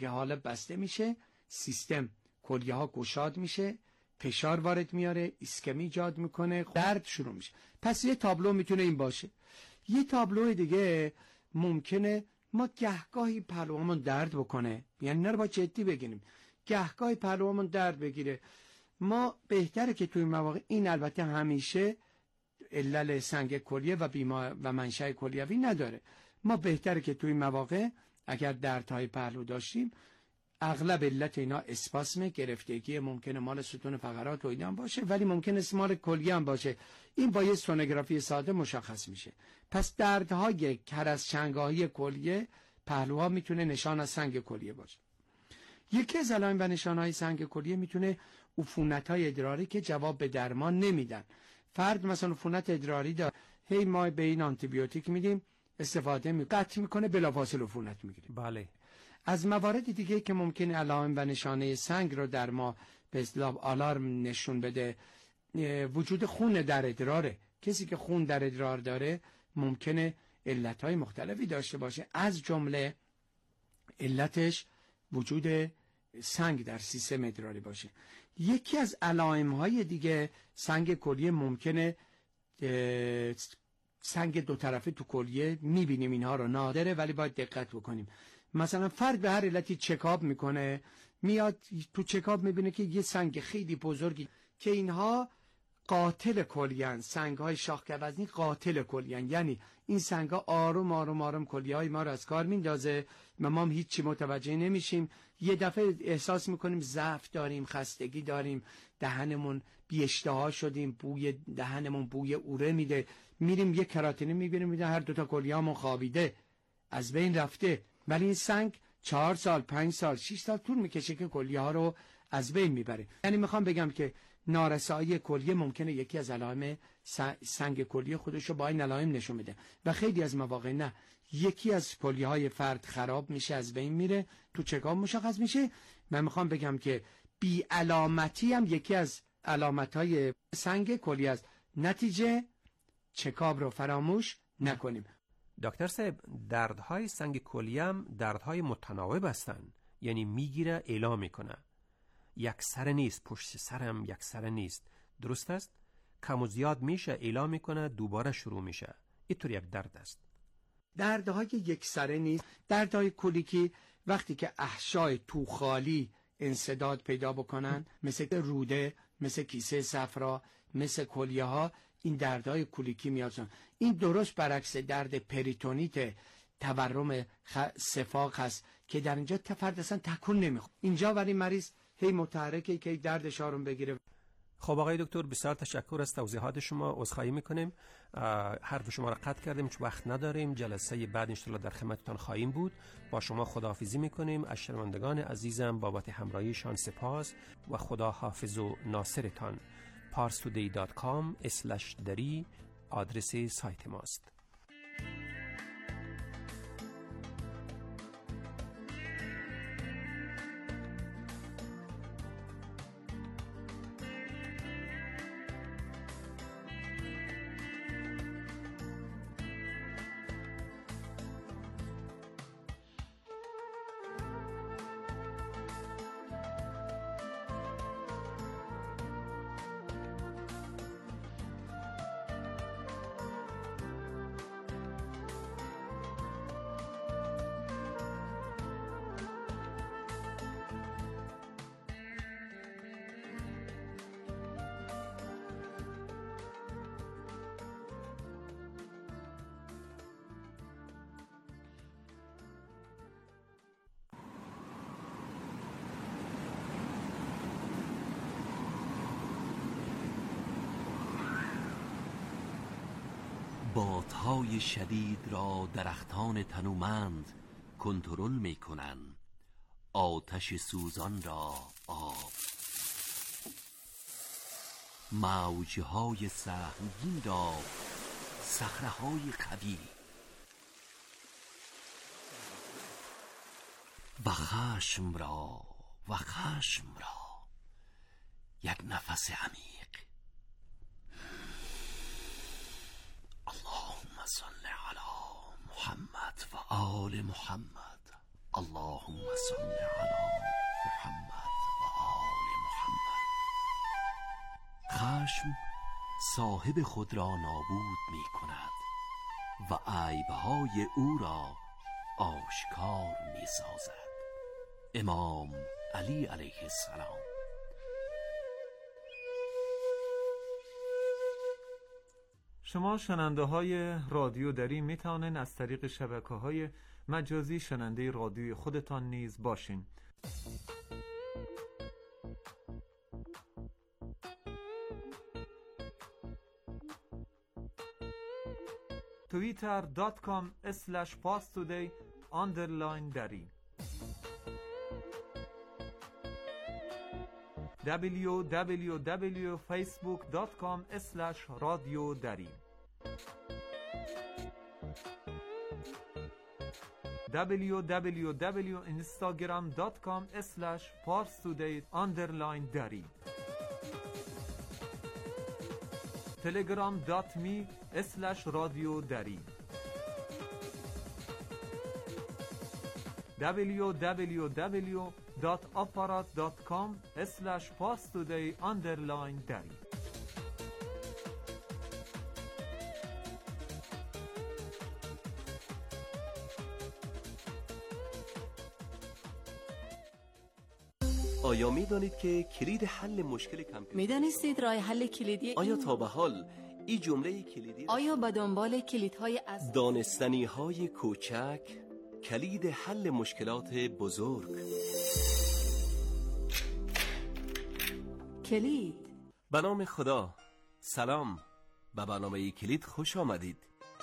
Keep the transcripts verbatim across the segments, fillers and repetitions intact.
که حالا بسته میشه، سیستم کلیه ها گشاد میشه، فشار وارد میاره، ایسکمی ایجاد میکنه، درد شروع میشه. پس یه تابلو میتونه این باشه. یه تابلو دیگه ممکنه ما گهگاهی پهلوامون درد بکنه، یعنی نه رو با جدی بگیریم، گهگاهی پهلوامون درد بگیره. ما بهتره که توی مواقع، این البته همیشه علل سنگ کلیه و بیمار و منشأ کلیوی نداره، ما بهتره که توی مواقع اگر دردهای پهلو داشتیم، اغلب علت اینا اسپاسم، گرفتگی، ممکنه مال ستون فقرات و اینا هم باشه، ولی ممکنه مال کلیه هم باشه. این با یه سونوگرافی ساده مشخص میشه. پس دردهای کرسچنگاهی کلیه پهلوها میتونه نشان از سنگ کلیه باشه. یکی از علائم و نشانهای سنگ کلیه میتونه عفونت‌های ادراری که جواب به درمان نمیدن. فرد مثلا عفونت ادراری داره، هی ما به این آنتی بیوتیک میدیم، استفاده می قطع میکنه، بلافاصله عفونت میگیره. بله. از موارد دیگه که ممکنه علائم و نشانه سنگ رو در ما به اصطلاح آلارم نشون بده، وجود خون در ادراره. کسی که خون در ادرار داره ممکنه علتهای مختلفی داشته باشه، از جمله علتش وجود سنگ در سیستم ادراری باشه. یکی از علائم‌های دیگه سنگ کلیه ممکنه سنگ دو طرفه تو کلیه، میبینیم اینها رو، نادره ولی باید دقت بکنیم. مثلا فرد به هر علتی چکاب میکنه، میاد تو چکاب میبینه که یه سنگ خیلی بزرگی که اینها قاتل کلیه‌اند، سنگ‌های شاخ‌گوزنی قاتل کلیه‌اند، یعنی این سنگ‌ها آروم آروم آروم کلیه‌های ما رو از کار میندازه و ما هم هیچی متوجه نمیشیم. یه دفعه احساس میکنیم ضعف داریم، خستگی داریم، دهنمون بی اشتها شدیم، بوی دهنمون بوی اوره میده، میریم یه کراتینی میبینیم میده هر دوتا کلیه‌مون خوابیده، از بین رفته. ولی این سنگ چهار سال، پنج سال، شش سال طول میکشه که کلیه ها رو از بین میبره. یعنی میخوام بگم که نارسایی کلیه ممکنه یکی از علائم سنگ کلیه خودش رو با این علائم نشون میده و خیلی از مواقع نه، یکی از کلیه های فرد خراب میشه، از بین میره، تو چکاب مشخص میشه. من میخوام بگم که بی علامتی هم یکی از علامت های سنگ کلیه است. نتیجه چکاب رو فراموش نکنیم. دکتر صاحب، دردهای سنگ کلیه هم دردهای متناوب هستند، یعنی میگیره اعلام میکنه، یک سر نیست، پشت سرم یک سر نیست، درست است؟ کم و زیاد میشه، اعلام میکنه، دوباره شروع میشه. اینطور یک درد است. دردهای یک سره نیست. دردهای کلیکی وقتی که احشای تو خالی انسداد پیدا بکنن، مثل روده، مثل کیسه صفرا، مثل کلیه ها، این دردهای کلیکی میاد. این درست برعکس درد پریتونیت، تورم خ... سفاق هست که در اینجا فرد اصلا تکون نمیخوره. اینجا ولی مریض هی متحرکه که دردش آروم بگیره. خب آقای دکتر، بسیار تشکر از توضیحات شما. عذرخواهی میکنیم حرف شما را قطع کردیم چون وقت نداریم. جلسه بعد ان شاءالله در خدمتتان خواهیم بود. با شما خداحافظی میکنیم. از شنوندگان عزیزم بابت همراهیشان سپاس و خدا حافظ و ناصرتان. پارس تودی دات کام اسلش دری آدرس سایت ماست. بادهای شدید را درختان تنومند کنترل می کنند، آتش سوزان را آب، موجهای سهمگین را صخره‌های قوی و خشم را و خشم را یک نفس عمیق. اللهم صل علی محمد و آل محمد. اللهم صل علی محمد و آل محمد. خشم صاحب خود را نابود می کند و عیبهای او را آشکار می سازد. امام علی علیه السلام. شما شننده های رادیو دری می توانید از طریق شبکه های مجازی شننده رادیوی خودتان نیز باشین. توییتر دات کام اسلش پاستودی آندرلاین دری دبلیو دبلیو دبلیو فیسبوک دات کام اسلش رادیو دری دبلیو دبلیو دبلیو اینستاگرام دات کام اسلش پارستودی آندرلاین دری تلگرام دات می اسلش رادیو دری دبلیو دبلیو دبلیو دات آپارات دات کام اسلش پاستودی آندرلاین دری. آیا می دانید که کلید حل مشکل کامپیوتر می دانستید راه حل کلیدی آیا تا به حال این جمله کلیدی آیا به دنبال کلیدهای از دانستنی های کوچک کلید حل مشکلات بزرگ؟ کلید به نام خدا. سلام، به برنامه کلید خوش آمدید.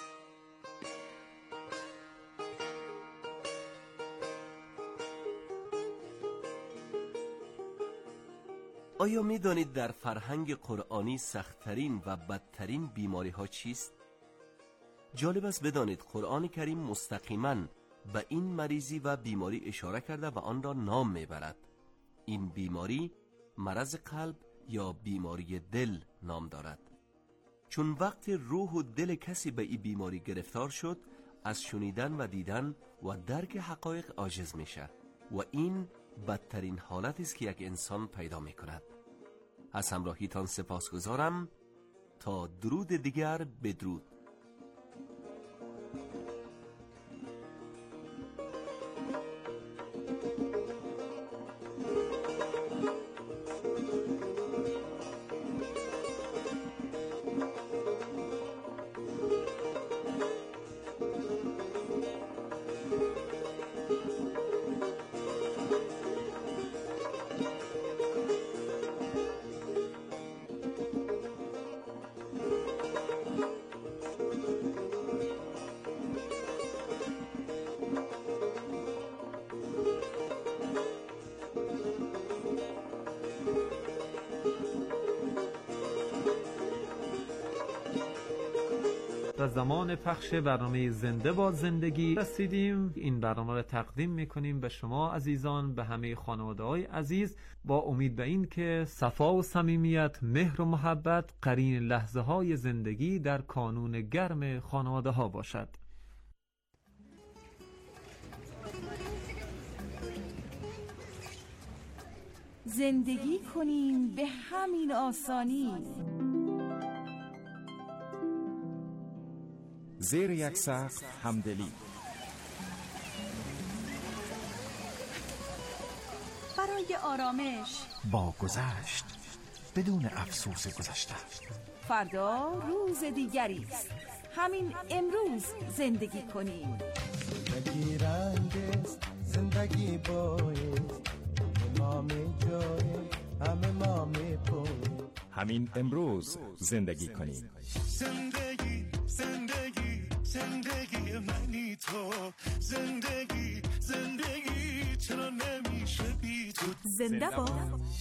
آیا می دانید در فرهنگ قرآنی سخت‌ترین و بدترین بیماری ها چیست؟ جالب است بدانید قرآن کریم مستقیما به این مریضی و بیماری اشاره کرده و آن را نام میبرد. این بیماری مرض قلب یا بیماری دل نام دارد. چون وقت روح و دل کسی به این بیماری گرفتار شد، از شنیدن و دیدن و درک حقایق عاجز میشه و این بدترین حالت است که یک انسان پیدا میکند. از همراهیتان سپاسگزارم. تا درود دیگر بدرود. در زمان پخش برنامه زنده با زندگی رسیدیم. این برنامه را تقدیم میکنیم به شما عزیزان، به همه خانواده های عزیز، با امید به این که صفا و صمیمیت، مهر و محبت قرین لحظه های زندگی در کانون گرم خانواده ها باشد. زندگی کنیم به همین آسانی، زیر یک سقف همدلی، برای آرامش با گذشت بدون افسوس گذشته. فردا روز دیگری است، همین امروز زندگی کنیم. زندگی رنگ است، زندگی بایست، ما می جاییم، همه ما می پویم. همین امروز زندگی کنیم. زندگی زندگی زندگی منی تو، زندگی زندگی چرا نمیشه بی تو. زنده با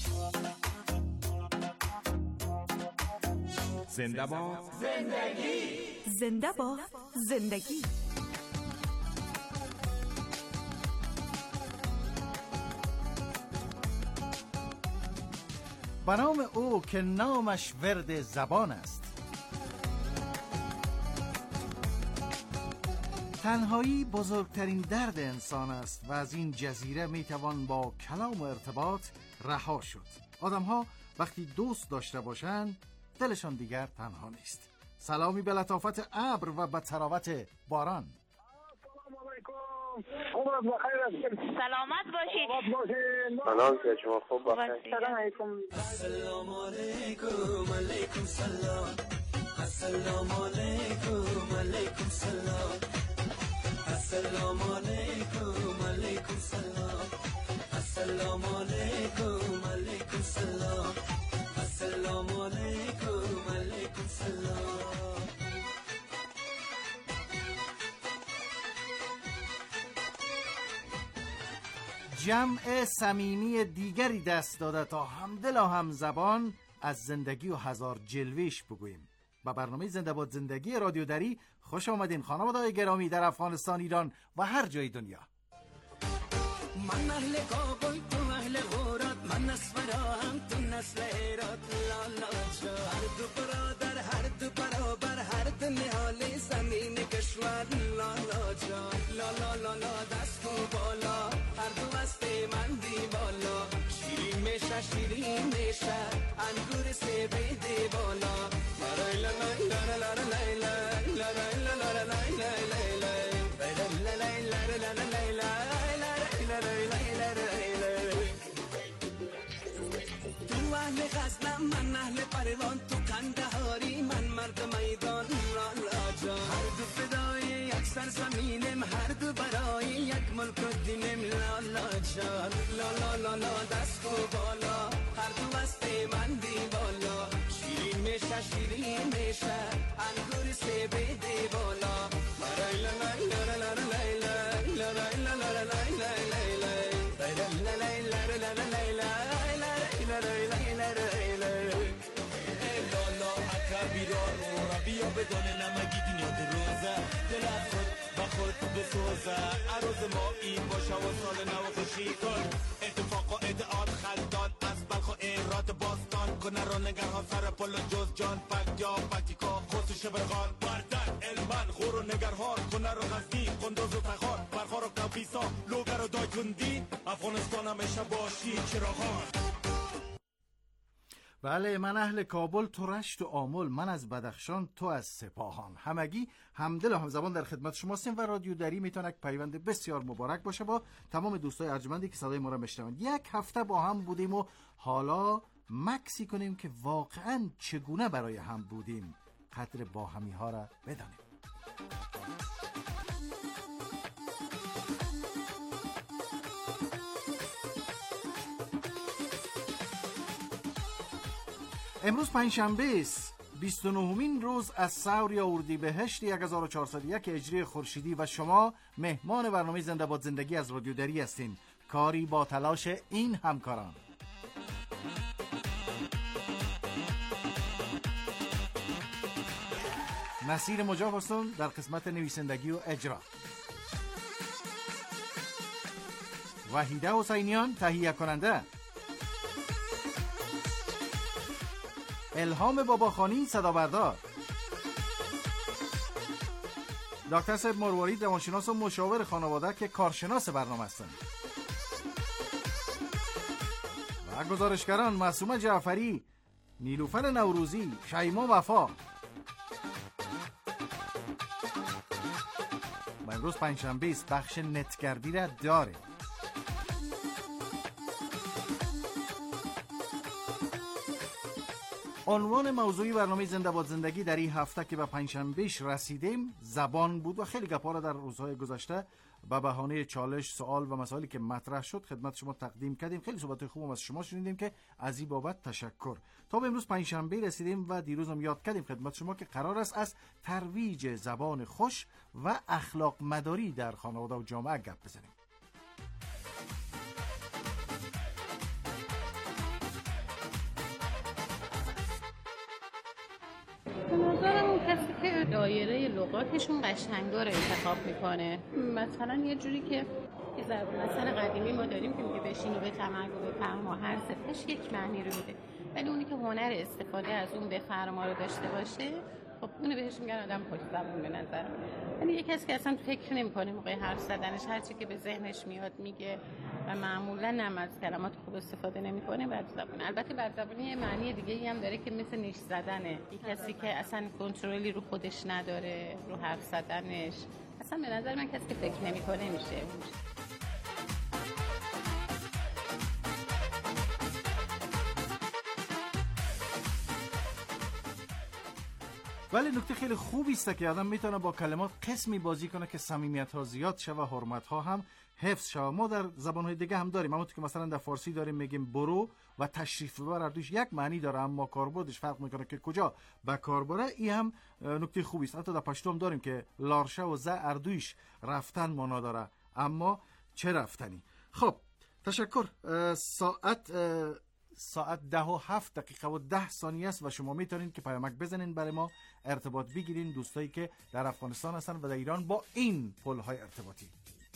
زنده با زندگی، زنده با زندگی. به نام او که نامش ورد زبان است، تنهایی بزرگترین درد انسان است و از این جزیره میتوان با کلام و ارتباط رها شد. آدم‌ها وقتی دوست داشته باشند دلشان دیگر تنها نیست. سلامی به لطافت ابر و به تراوت باران. عمرت بخیر. سلامت باشید. سلام که شما خوب باشید. سلام علیکم. السلام علیکم. علیکم سلام. السلام علیکم. علیکم سلام. السلام علیکم. علیکم سلام. السلام علیکم. علیکم سلام. السلام علیکم. علیکم سلام. جمع صمیمی دیگری دست داده تا همدل و هم زبان از زندگی و هزار جلوهش بگوییم. با برنامه زنده باد زندگی رادیو دری خوش آمدین خانواده‌های گرامی در افغانستان، ایران و هر جای دنیا. من اهل کابل، تو اهل غورات، من نسفرام، تو نسل ایرات. لالا جا هر دو برادر، هر دو برابر، هر دو نهال زمین کشور. لالا جا لالا لالا دست کو بالا، هر دو است من دی بالا. شیرین میشه شیرین میشه انگور سه بیده بالا. لا لا لا لا لا لا لا لا لا من اهل پروان، تو کندهاری، من مرد میدان. لالا جا هر دو فدای یک سرزمینم، هر دو برای یک ملک و دینم. لالا جا لالا لالا دست کو بالا، هر دو است من دی بالا. شیرین میشه شیرین میشه انگور سه بیده بالا. لا لا لا لا لا لا لا لا بیا بدانه نمگی دنیا در روزه، دل از خود با خود بسوزه. عروض ما این باشه و سال نو خوشی کن. اتفاق و ادعاد خلدان از بلخ و ایرات باستان. کنه رو نگرها سر پل و جز جان پک یا پکیکا خود شبرغان. بردن علمان خور و نگرهار، کنه رو غزنی قندوز و تخار. برخار و کبیسا لوگر و دایتوندی، افغانستان همیشه باشی چراغان. بله، من اهل کابل، تو رشت و آمل، من از بدخشان، تو از سپاهان. همگی همدل و همزبان در خدمت شما هستیم و رادیو دری میتونه پیوند بسیار مبارک باشه با تمام دوستای ارجمندی که صدای ما را میشنوند. یک هفته با هم بودیم و حالا مکسی کنیم که واقعا چگونه برای هم بودیم. قدر با همی ها را بدانیم. امروز پنجشنبه است، بیست و نهمین روز از سور یا اردیبهشت هزار و چهارصد و یک هجری خورشیدی و شما مهمان برنامه زنده باد زندگی از رادیو دری هستین. کاری با تلاش این همکاران. نصیر مجاب هستم در قسمت نویسندگی و اجرا. وحیده حسینیان تهیه کننده. الهام باباخانی صدا بردار. دکتر صاحب مرواری روانشناس و مشاور خانواده که کارشناس برنامه هستند. و گزارشگران معصومه جعفری، نیلوفر نوروزی، شیما وفا. و امروز پنجشنبه است، بخش نتگردی را داره. عنوان موضوعی برنامه زنده باد زندگی در این هفته که به پنجشنبهش رسیدیم زبان بود و خیلی گپا را در روزهای گذشته به بهانه چالش، سوال و مسائلی که مطرح شد خدمت شما تقدیم کردیم. خیلی صحبت خوب از شما شنیدیم که از این بابت تشکر. تا به امروز پنجشنبه رسیدیم و دیروز هم یاد کردیم خدمت شما که قرار است از ترویج زبان خوش و اخلاق مداری در خانواده و جامعه گپ بزنیم. به نظرم اون کسی که دایره لغاتشون قشنگا رو انتخاب میکنه، مثلا یه جوری که یه ضرب مثل قدیمی ما داریم که میگه بشین و بتمرگ و بفرما، هر صفتش یک معنی رو میده، ولی اونی که هنر استفاده از اون بفرما رو داشته باشه خب اونو بهش میگن آدم خوش زبون به نظر من. یعنی یه کسی که اصلا فکر نمی‌کنه موقع حرف زدنش هر چی که به ذهنش میاد میگه و معمولا هم از کلمات خوب استفاده نمی‌کنه، بد زبون. البته بد زبونی یه معنی دیگه‌ای هم داره که مثل نیش زدنه. یه کسی که اصلا کنترلی رو خودش نداره، رو حرف زدنش. اصلا به نظر من کسی که فکر نمی‌کنه میشه. ولی نکته خیلی خوبی است که آدم میتونه با کلمات قسمی بازی کنه که صمیمیت ها زیاد شه و حرمت ها هم حفظ شه. ما در زبان های دیگه هم داریم، همونطور که مثلا در فارسی داریم میگیم برو و تشریف ببر، هر دوش یک معنی داره اما کاربردش فرق میکنه که کجا به کار بره. این هم نکته خوبی است. حتی در پشتو هم داریم که لارشه و ز اردویش رفتن معنا داره، اما چه رفتنی. خب تشکر. ساعت ساعت ده و هفت دقیقه و ده ثانیه است و شما میتونید که پیامک بزنین برای ما ارتباط بگیرین، دوستایی که در افغانستان هستن و در ایران با این پل های ارتباطی.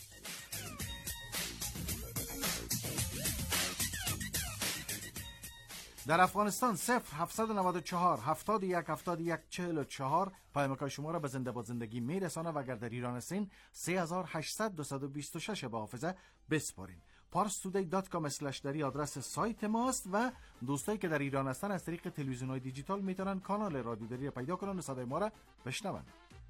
در افغانستان صفر هفتصد و نود و چهار هفتاد و یک هفتاد و یک چهل و چهار پیامک های شما را به زنده با زندگی میرسانه و اگر در ایران هستین سه هزار و هشتصد دویست و بیست و شش به حافظه بسپارین. پارس تودی دات کام اسلش دری آدرس سایت ماست و دوستایی که در ایران هستن از طریق تلویزیون‌های دیجیتال میتونن کانال رادیو دری را پیدا کنن و صدای ما را بشنون.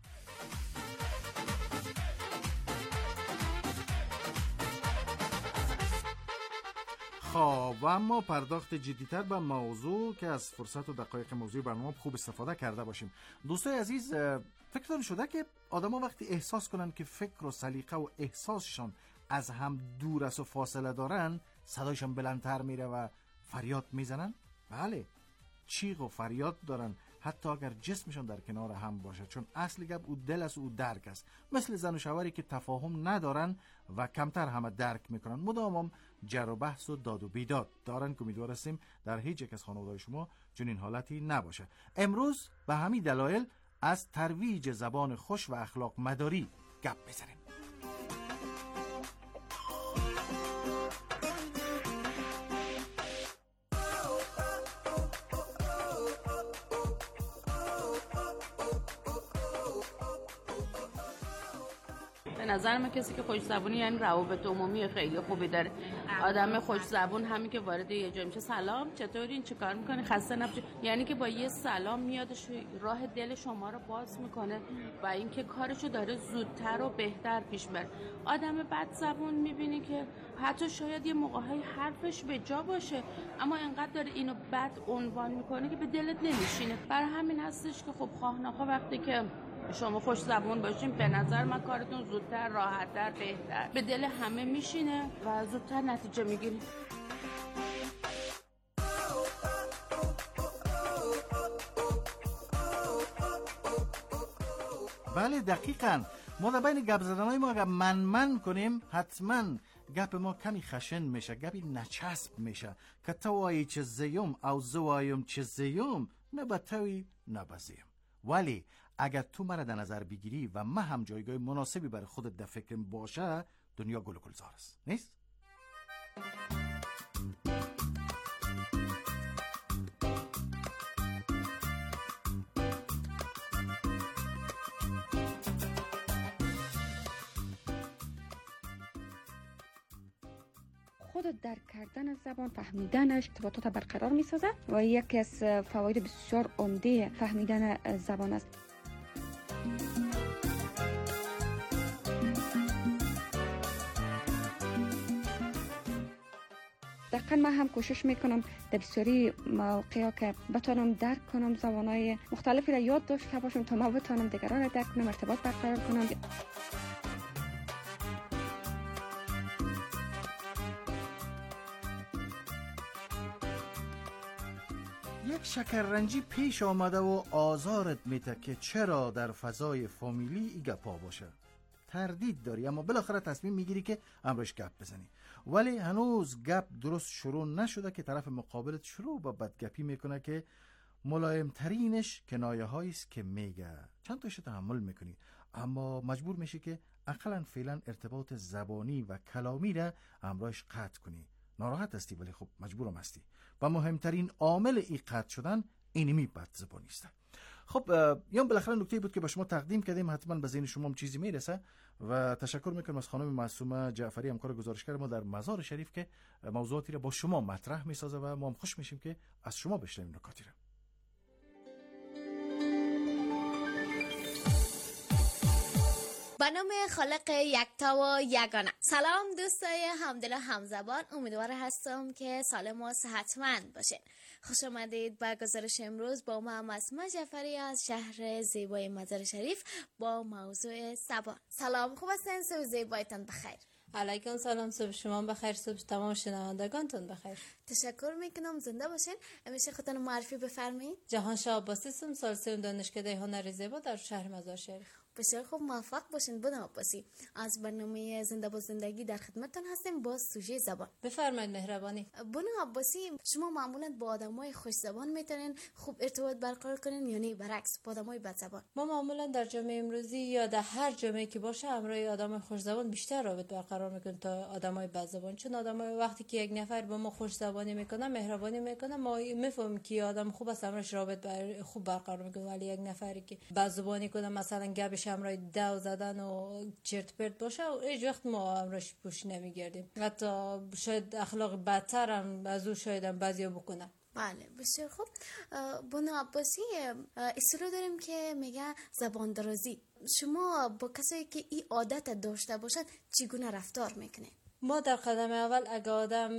خب و اما پرداخت جدی‌تر به موضوع که از فرصت و دقایق موضوع برنامه خوب استفاده کرده باشیم. دوستای عزیز، فکرتون شده که آدم‌ها وقتی احساس کنن که فکر و سلیقه و احساسشان از هم دور است و فاصله دارن، صدایشان بلندتر میره و فریاد میزنن؟ بله، چیغ و فریاد دارن حتی اگر جسمشان در کنار هم باشه، چون اصل گپ او دل است و او درک است. مثل زن و شوهری که تفاهم ندارن و کمتر همه درک میکنن، مدام هم جر و بحث و داد و بیداد دارن که امیدوار هستیم در هیچ یک از خانواده‌های شما چنین حالتی نباشه. امروز به همین دلایل از ترویج زبان خوش و اخلاق مداری گپ بزنیم. به نظر من کسی که خوش زبونی یعنی روابط عمومی خیلی خوبی داره. آدم خوش زبون همین که وارد یه جا میشه سلام چطورین چیکار میکنی خسته نباشی، یعنی که با یه سلام میادش راه دل شما رو باز میکنه و اینکه کارشو داره زودتر و بهتر پیش بره. آدم بد زبون میبینی که حتی شاید یه موقع‌های حرفش به جا باشه اما انقدر داره اینو بد عنوان میکنه که به دلت نمیشینه. برای همین هستش که خب خواه نخواه وقتی که شما خوش زبون باشین به نظر من کارتون زودتر، راحتتر، بهتر به دل همه میشینه و زودتر نتیجه میگیرید. بله دقیقاً. ما در بین گپ زدن‌های ما اگر من من کنیم حتما گپ ما کمی خشن میشه، گپی نچسب میشه که تو وایی چه زیم او زوایم چه زیم نه به توی نه به زیم. ولی اگر تو مرا در نظر بگیری و من هم جایگاه مناسبی برای خودت در فکرم باشه، دنیا گل و گلزار است، نیست؟ خود درک کردن زبان، فهمیدنش ارتباطات برقرار می سازد و یکی از فواید بسیار عمده فهمیدن زبان است. دقیقا من هم کوشش میکنم در بسیاری مواقع که بتانم درک کنم زبانهای مختلفی را یاد داشته باشم تا ما بتانم دیگران را درک کنم، ارتباط برقرار کنم. یک شکررنجی پیش آمده و آزارت میده که چرا در فضای فامیلی ای گپا باشه. تردید داری اما بالاخره تصمیم میگیری که امروش گپ بزنی، ولی هنوز گپ درست شروع نشده که طرف مقابلت شروع با بدگپی میکنه که ملایم ترینش کنایه هایی است که میگه. چند تاشو تحمل میکنی اما مجبور میشی که اقلا فعلا ارتباط زبانی و کلامی را همراهش قطع کنی. ناراحت هستی ولی خب مجبورم هستی و مهمترین عامل ای قطع شدن اینمی بد زبانی است. خب یا بالاخره نکته بود که با شما تقدیم کردیم، حتما به ذهن شما هم چیزی میرسه و تشکر میکنم از خانم معصومه جعفری همکار گزارشگر ما در مزار شریف که موضوعاتی را با شما مطرح میسازه و ما هم خوش میشیم که از شما بشنویم نکاتی را. به نام خالق یکتا و یگانه. سلام دوستای همدل و همزبان، امیدوار هستم که سالم و صحتمند باشین. خوش آمدید به گزارش امروز با ما معصومه جعفری از شهر زیبای مزار شریف با موضوع زبان. سلام، خوب هستین؟ صبح زیبایتان بخیر. علیکم سلام، صبح شما بخیر، صبح تمام شنوندگانتون بخیر. تشکر میکنم، زنده باشین. همیشه خودتون معرفی بفرمایید. جهان شاه عباسی هستم، سال سوم دانشکده هنر زیبا در شهر مزار شریف. بسیار خوب، موفق باشین. بنام عباسی از برنامه زنده با زندگی در خدمتتون هستیم با سوژه زبان. بفرمایید مهربانی. بنام عباسی، شما معمولا با آدمای خوش زبان میتونین خوب ارتباط برقرار کنین یا نه برعکس با آدمای بد زبان؟ ما معمولا در جامعه امروزی یا در هر جامعه که باشه همراه آدمای خوش زبان بیشتر رابطه برقرار میکنیم تا آدمای بد زبان، چون آدمای وقتی که یک نفر با ما خوش زبانی میکنه، مهربانی میکنه، ما میفهمیم که آدم خوب است، همراهش رابطه بر... خوب برقرار میکنه. ولی یک نفری که بد زبانی کنه، مثلا گپش همراه دو زدن و چرت پرت باشه، هیچ وقت ما همراهش پوش نمیگردیم، حتی شاید اخلاق بدتر هم از او شاید هم بعضیا بکنه. بله بسیار خوب. بنو عباسی، اصطلاح داریم که میگه زبان درازی. شما با کسایی که این عادت داشته باشن چگونه رفتار میکنید؟ ما در قدم اول اگه آدم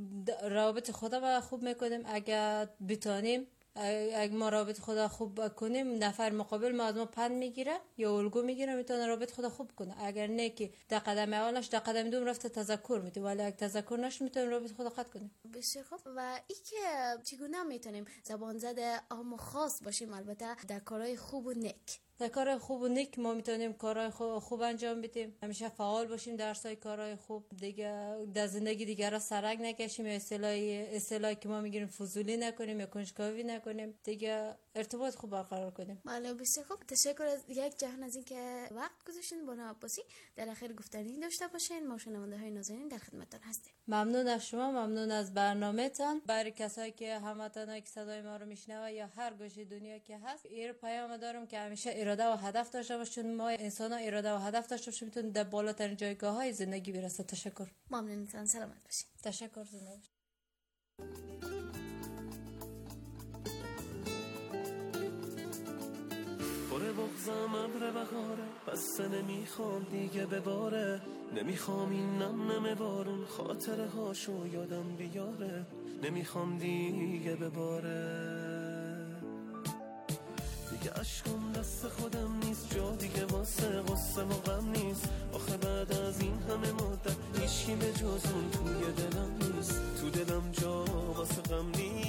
روابط خدا خوب میکنیم، اگه بتانیم اگه ما رابط خدا خوب کنیم، نفر مقابل ما از ما پند میگیره یا الگو میگیره، میتونه رابط خدا خوب کنه. اگر نه که در قدم اولش در قدم دوم رفته تذکر میده، ولی اگه تذکر نشه میتونه رابط خدا قطع کنه. بسیار خوب. و ای که چگونه میتونیم زبان زده اما خاص باشیم، البته در کارهای خوب و نیک؟ در کار خوب و نیک ما میتونیم کارهای خوب, خوب انجام بدیم، همیشه فعال باشیم در سای کارهای خوب، دیگه در زندگی دیگر را سرک نکشیم، یا اصطلاحی اصطلاحی که ما میگیم فضولی نکنیم یا کنجکاوی نکنیم، دیگه ارتباط خوب برقرار کنیم. بله بسیار خوب. تشکر از یک جهان از اینکه وقت گذاشتین. بنو عباسی، در اخر گفتنی داشته باشین. ما شنونده های نازنین در خدمتتون هستیم. ممنون از شما، ممنون از برنامه‌تان. برای کسایی که هموطنایی که صدای ما رو میشنوه یا هر گوشه دنیا که هست، این پیام دارم که همیشه اراده و هدف داشته باشین. ما انسان ها اراده و هدف داشته باشیم، میتونیم در بالاترین جایگاه های زندگی برسه. تشکر. ممنونتان. سلامت باشین. تشکر. زنده باشین. باره بغزم ابر بهاره، بس نمیخوام دیگه بباره، نمیخوام این نم نم بارون خاطره هاشو یادم بیاره، نمیخوام دیگه بباره، دیگه عشقم دست خودم نیست، جا دیگه واسه غصه و غم نیست، آخه بعد از این همه مدت هیچکی به جز اون توی دلم نیست، تو دلم جا واسه غم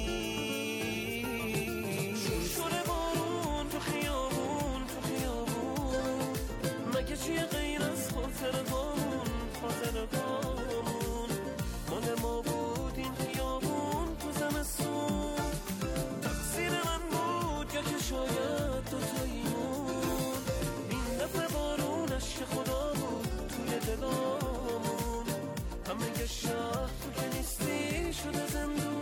نیست. شوره بارون تو خیابون تو خیابون، مگه چیه غیر از خاطره هامون خاطره هامون، مال ما بود این خیابون تو زمستون، تقصیر من بود یا که شاید دوتاییمون، این دفعه بارون عشق خدا بود توی دلامون، همه شهر تو که نیستی شده زندون.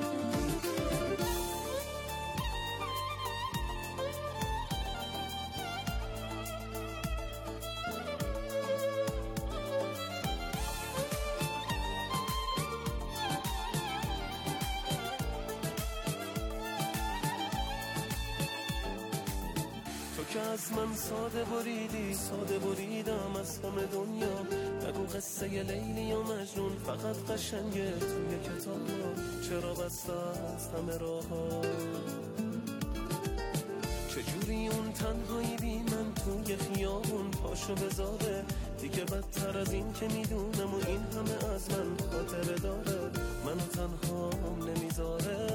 که از من ساده بریدی ساده بریدم از همه دنیا، نگو قصه لیلی یا مجنون فقط قشنگه توی کتاب، چرا بسته از همه راه ها، چجوری اون تنهایی بی من توی خیابون پاشو بذاره، دیگه بدتر از این که میدونم و این همه از من خاطره داره، منو تنها نمیذاره.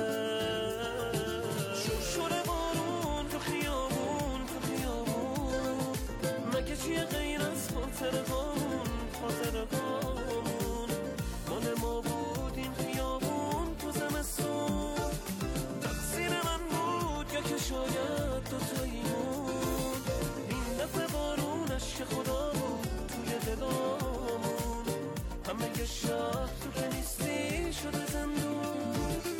شوره بارون تو خیابون تو خیابون، مگه چیه غیر از خاطره هامون خاطره هامون، مال ما بود این خیابون تو زمستون، تقصیر من بود یا که شاید دوتاییمون، این دفعه بارون عشق خدا بود توی دلامون، همه شهر تو که نیستی شده زندون.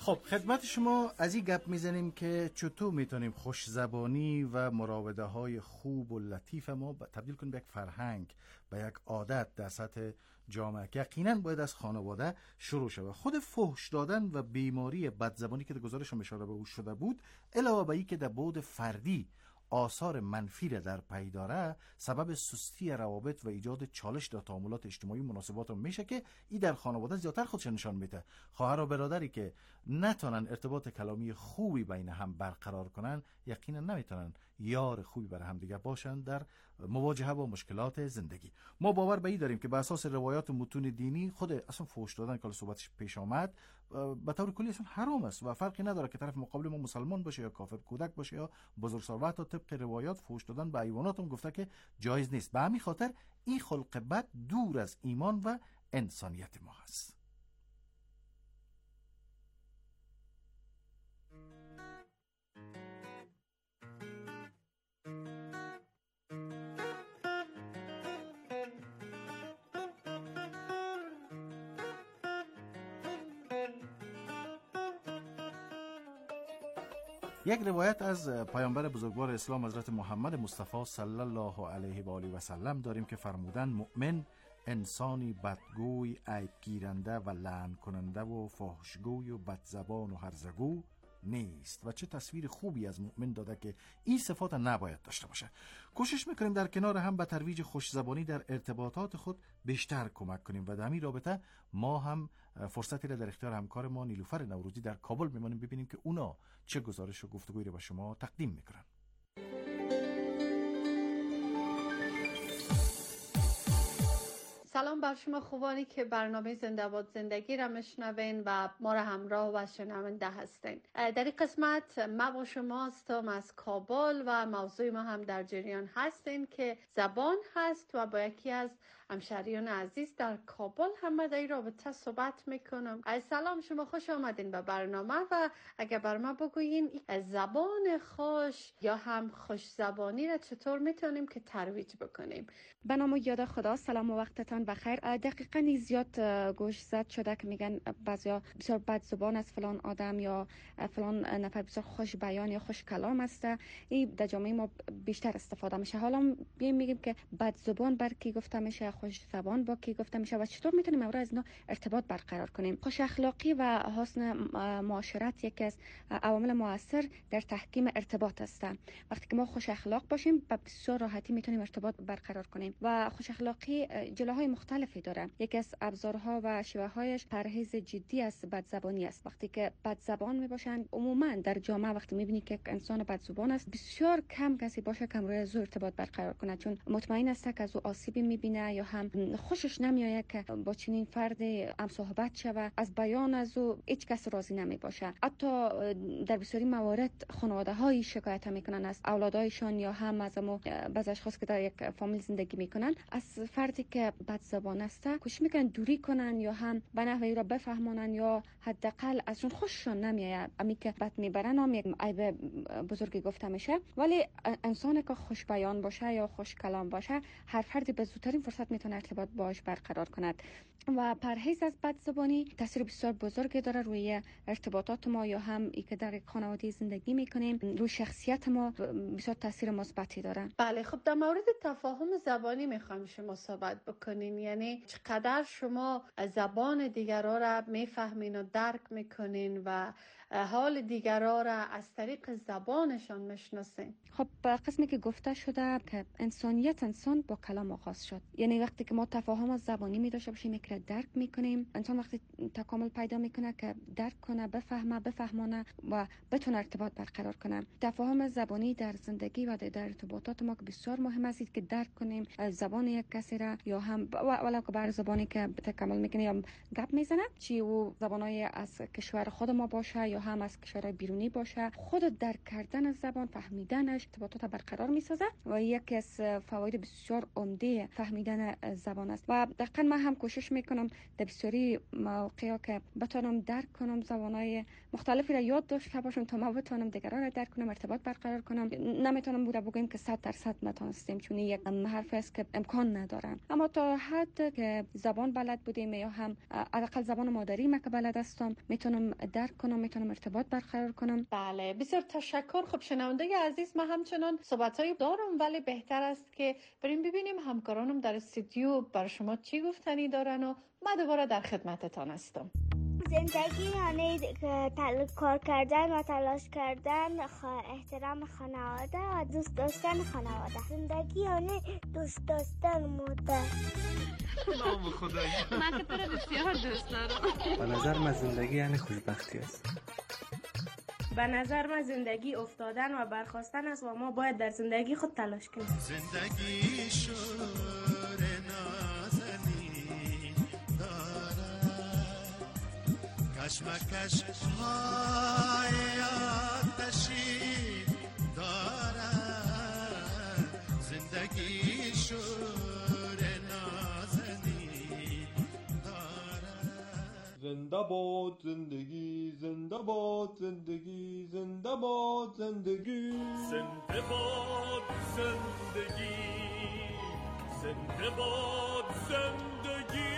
خب خدمت شما از این گپ میزنیم که چطور میتونیم خوش زبانی و مراوده های خوب و لطیف ما تبدیل کنیم به یک فرهنگ، به یک عادت در سطح جامعه که یقینا باید از خانواده شروع شود. خود فحش دادن و بیماری بدزبانی که در گزارش اشاره به او شده بود، علاوه بر این که در بعد فردی آثار منفی را در پی داره، سبب سستی روابط و ایجاد چالش در تعاملات اجتماعی و مناسبات هم میشه که این در خانواده زیادتر خودش نشان میده. خواهر و برادری که نتونن ارتباط کلامی خوبی بین هم برقرار کنن، یقینا نمیتونن یار خوبی برای هم دیگه باشن در مواجهه با مشکلات زندگی. ما باور به این داریم که بر اساس روایات و متون دینی خود اصلا فحش دادن که صحبتش پیش آمد به طور کلی اصلا حرام است و فرقی نداره که طرف مقابل ما مسلمان باشه یا کافر، کودک باشه یا بزرگسال. و حتی طبق روایات فحش دادن به حیوانات هم گفته که جایز نیست. به همین خاطر این خلق بد دور از ایمان و انسانیت ما هست. یک روایت از پیامبر بزرگوار اسلام حضرت محمد مصطفی صلی الله علیه و آله و سلم داریم که فرمودن مؤمن انسانی بدگوی، عیب گیرنده و لعن کننده و فحشگوی و بدزبان و هرزگو نیست. و چه تصویر خوبی از مؤمن داده که این صفات نباید داشته باشه. کوشش میکنیم در کنار هم به ترویج خوشزبانی در ارتباطات خود بیشتر کمک کنیم و در همین رابطه ما هم فرصتی را در اختیار همکار ما نیلوفر نوروزی در کابل میمانیم ببینیم که اونا چه گزارش و گفتگویی را به شما تقدیم میکنن. سلام بر شما خوبانی که برنامه زنده باد زندگی را میشنوین و ما را همراه و شنونده هستین. در این قسمت ما با شما هستم از کابل و موضوع ما هم در جریان هستین که زبان هست و با یکی از همشهریان عزیز در کابل هم در این رابطه صحبت میکنم. سلام، شما خوش آمدین به برنامه و اگر بر ما بگویین زبان خوش یا هم خوش زبانی را چطور میتونیم که ترویج بکنیم؟ به نام یاد خدا. سلام و وقتتان بخیر. دقیقاً زیاد گوش زد شده که میگن بعضیا بسیار بد زبان است فلان آدم یا فلان نفر بسیار خوش بیان یا خوش کلام است. این در جامعه ما بیشتر استفاده میشه. حالا میگیم که بد زبان بر کی گفته میشه، خوش زبان با کی گفته میشه و چطور میتونیم اورا از اینا ارتباط برقرار کنیم. خوش اخلاقی و حسن معاشرت یکی از عوامل مؤثر در تحکیم ارتباط است. وقتی که ما خوش اخلاق باشیم به بسیار راحتی میتونیم ارتباط برقرار کنیم. و خوش اخلاقی جلوهای مختلفی داره. یکی از ابزارها و شیوه‌هایش پرهیز جدی از بدزبانی است. وقتی که بدزبان میباشن عموما در جامعه وقتی میبینی که انسان بدزبان است بسیار کم کسی باشه که روی از ارتباط برقرار کنه، چون مطمئن است که از او آسیبی میبینه یا هم خوشش نمیاد که با چنین فردی هم صحبت شوه. از بیان از او هیچ کس راضی نمیباشه. حتی در بسیاری موارد خانواده های شکایت میکنن از اولادایشان یا هم از امو بعض اشخاص که در یک فامیل زندگی میکنن از فردی که بدزبان است کوشش میکنن دوری کنن یا هم به نحوی را بفهمونن یا حداقل ازشون خوششون نمیاد. امی که بد میبرن هم یک عیب بزرگی گفته میشه. ولی انسانی که خوش بیان باشه یا خوش کلام باشه هر فردی به زودترین فرصت میتونه ارتباط باش برقرار کند. و پرهیز از بدزبانی تاثیر بسیار بزرگی داره روی ارتباطات ما یا هم ای که در خانواده زندگی میکنیم، روی شخصیت ما بسیار تاثیر مثبتی داره. بله، خب در مورد تفاهم زبانی میخوام شما صحبت بکنین. یعنی چقدر شما زبان دیگران را میفهمین و درک میکنین و حال دیگران را از طریق زبانشان میشناسین؟ خب قسمی که گفته شده که انسانیت انسان با کلام آغاز شد. یعنی وقتی که ما تفاهم از زبانی می داشته باشیم که درک میکنیم، انسان وقتی تکامل پیدا میکنه که درک کنه، بفهمه، بفهمونه و بتونه ارتباط برقرار کنه. تفاهم زبانی در زندگی و در ارتباطات ما بسیار مهم است که درک کنیم زبان یک کسی را یا هم ولو که بر زبانی که تکامل میکنه یا گپ میزنه، چی او زبانای از کشور خود ما باشه یا هم از کشورهای بیرونی باشه، خود درک کردن از زبان، فهمیدنش ارتباطات برقرار میسازه و یکی از فواید بسیار عمده فهمیدن زبان است. و دقیقاً من هم کوشش میکنم در بسیاری مواقع که بتونم درک کنم زبانهای مختلفی را یاد داشته باشم تا ما بتونم دیگران را درک کنم، ارتباط برقرار کنم. نمیتونم بوده بگیم که صد درصد نتونستیم، چون یک حرف است که امکان نداره، اما تا حد که زبان بلد بودیم یا هم حداقل زبان مادری ما که بلد هستم میتونم درک کنم، میتونم ارتباط برقرار کنم. بله، بسیار تشکر. خب شنونده عزیز، ما همچنان صحبتایی دارم ولی بهتر است که بریم ببینیم همکارانم در استودیو بر شما چی گفتنی دارن و ما دوباره در خدمتتان هستم. زندگی یعنی تل... کار کردن و تلاش کردن، خ... احترام خانواده و دوست داشتن خانواده. زندگی یعنی دوست داشتن مادر. نام خدایی. من که تو رو بسیار دوست دارم. به نظر من زندگی یعنی خوشبختی است. به نظر من زندگی افتادن و برخاستن است و ما باید در زندگی خود تلاش کنیم. زندگی شور نازنین دارد، کشمکش های آتشی دارد. زندگی شور نازنین دارد. زنده باد زندگی، زنده باد زندگی، زنده باد زندگی، زنده باد زندگی، زنده باد زندگی.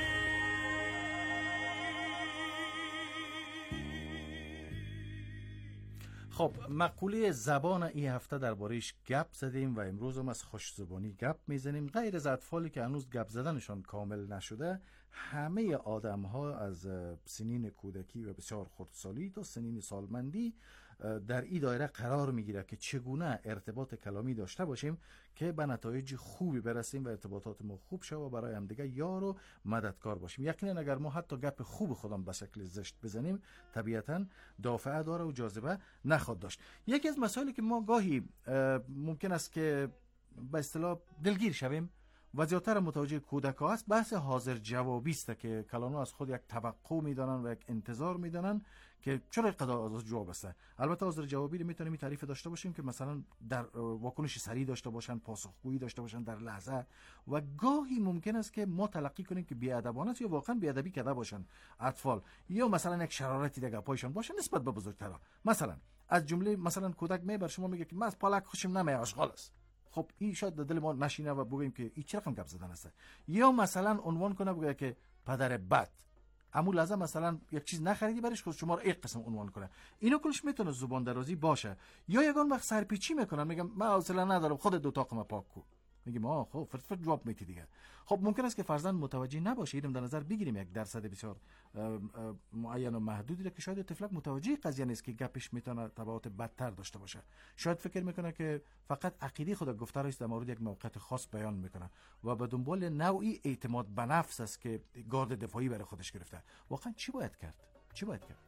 خب مقوله زبان این هفته درباره‌اش گپ زدیم و امروز هم از خوش‌زبانی گپ میزنیم. غیر از اطفالی که هنوز گپ زدنشان کامل نشده، همه آدم‌ها از سنین کودکی و بسیار خردسالی تا سنین سالمندی در این دایره قرار میگیره که چگونه ارتباط کلامی داشته باشیم که به نتایج خوبی برسیم و ارتباطات ما خوب شه و برای هم دیگه یار و مددکار باشیم. یقینا اگر ما حتی گپ خوب خودم به شکل زشت بزنیم، طبیعتا دافعه داره و جاذبه نخواد داشت. یکی از مسائلی که ما گاهی ممکن است که به اصطلاح دلگیر شویم و زیادتر متوجه کودک‌ها است، بحث حاضر جوابی است که کلانو از خود یک توقع میدانن و یک انتظار میدانن که چرا قضا جواب است. البته حاضر جوابی رو میتونیم تعریف داشته باشیم که مثلا در واکنش سریع داشته باشن، پاسخگویی داشته باشن در لحظه، و گاهی ممکن است که ما تلقی کنیم که بی‌ادبانه است یا واقعا بی‌ادبی کرده باشن اطفال، یا مثلا یک شرارتی در گپایشان باشه نسبت به بزرگترها. مثلا از جمله مثلا کودک می بر شما میگه که من از پالک خوشم نمیاد، اشغال است. خب این شاید در دل ما نشینه و بگیم که این چه رقم گپ زدن است. یا مثلا عنوان کنه بگه که پدر بد، اما لازم مثلا یک چیز نخریدی برش خود شما رو یک قسم عنوان کنه. اینو کلش میتونه زبان درازی باشه. یا یگان وقت سرپیچی میکنن، میگم من حوصله ندارم خودت دو تاقم پاک کو، میگیم آ خب فرت فرت جواب میتی دیگه. خب ممکن است که فرزند متوجه نباشه. اینم در نظر بگیریم یک درصد بسیار معین و محدودی که شاید طفلک متوجه قضیه نیست که گپش میتونه تبعات بدتر داشته باشه. شاید فکر میکنه که فقط عقیده خود گفته است در مورد یک موقعیت خاص بیان میکنه و به دنبال نوعی اعتماد به نفس است که گارد دفاعی برای خودش گرفته. واقعا چی باید کرد؟ چی باید کرد؟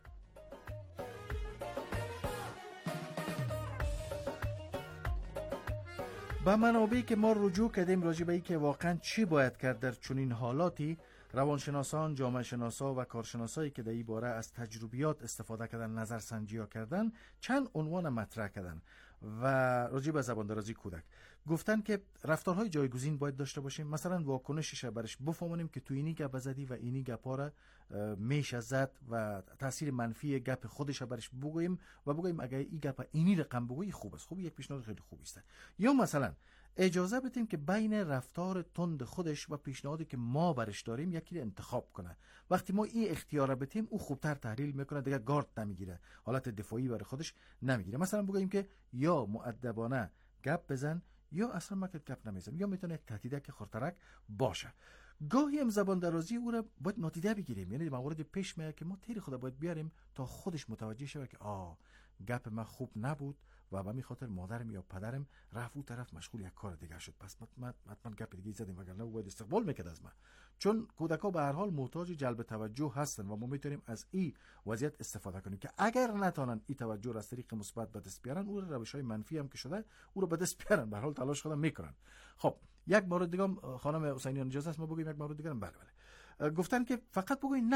به منابعی که ما رجوع کردیم راجع به این که واقعا چی باید کرد در چنین حالاتی، روانشناسان، جامعه شناسا و کارشناسایی که در این باره از تجربیات استفاده کردن، نظرسنجی‌ها کردن، چند عنوان مطرح کردن و راجع به زبان درازی کودک گفتن که رفتارهای جایگزین باید داشته باشیم. مثلا واکنشش برش بفهمونیم که تو اینی گپ زدی و اینی گپا را میشه زد و تاثیر منفی گپ خودش برش بگوییم و بگوییم اگه این گپ اینی رقم بگویی خوب است. خوب یک پیشنهاد خیلی خوبی است. یا مثلا اجازه بدیم که بین رفتار تند خودش و پیشنهادی که ما برش داریم یکی رو انتخاب کنه. وقتی ما این اختیار رو بدیم او خوبتر تحلیل میکنه، دیگه گارد نمیگیره، حالت دفاعی برای خودش نمیگیره. مثلا بگیم که یا مؤدبانه گپ بزن یا اصلا ما که گپ نمیزنم، یا میتونه یک تهدید که خرطرک باشه. گاهی هم زبان درازی او رو باید نادیده بگیریم، یعنی موارد پیش میاد که ما تیر خود باید بیاریم تا خودش متوجه شه که آ گپ ما خوب نبود و به می خاطر مادرم یا پدرم رفت اون طرف مشغول یک کار دیگه شد، پس من حتما گپ دیگه زدیم وگرنه او باید استقبال میکرد از من. چون کودک‌ها به هر حال محتاج جلب توجه هستن و ما میتونیم از این وضعیت استفاده کنیم که اگر نتونن این توجه را از طریق مثبت به دست بیارن، او روش‌های منفی هم که شده او رو به دست بیارن، به هر حال تلاش خودم میکنن. خب یک مورد دیگه خانم حسینیان اجازه است ما بگیم یک مورد دیگه؟ بله بله. گفتن که فقط بگوین نه،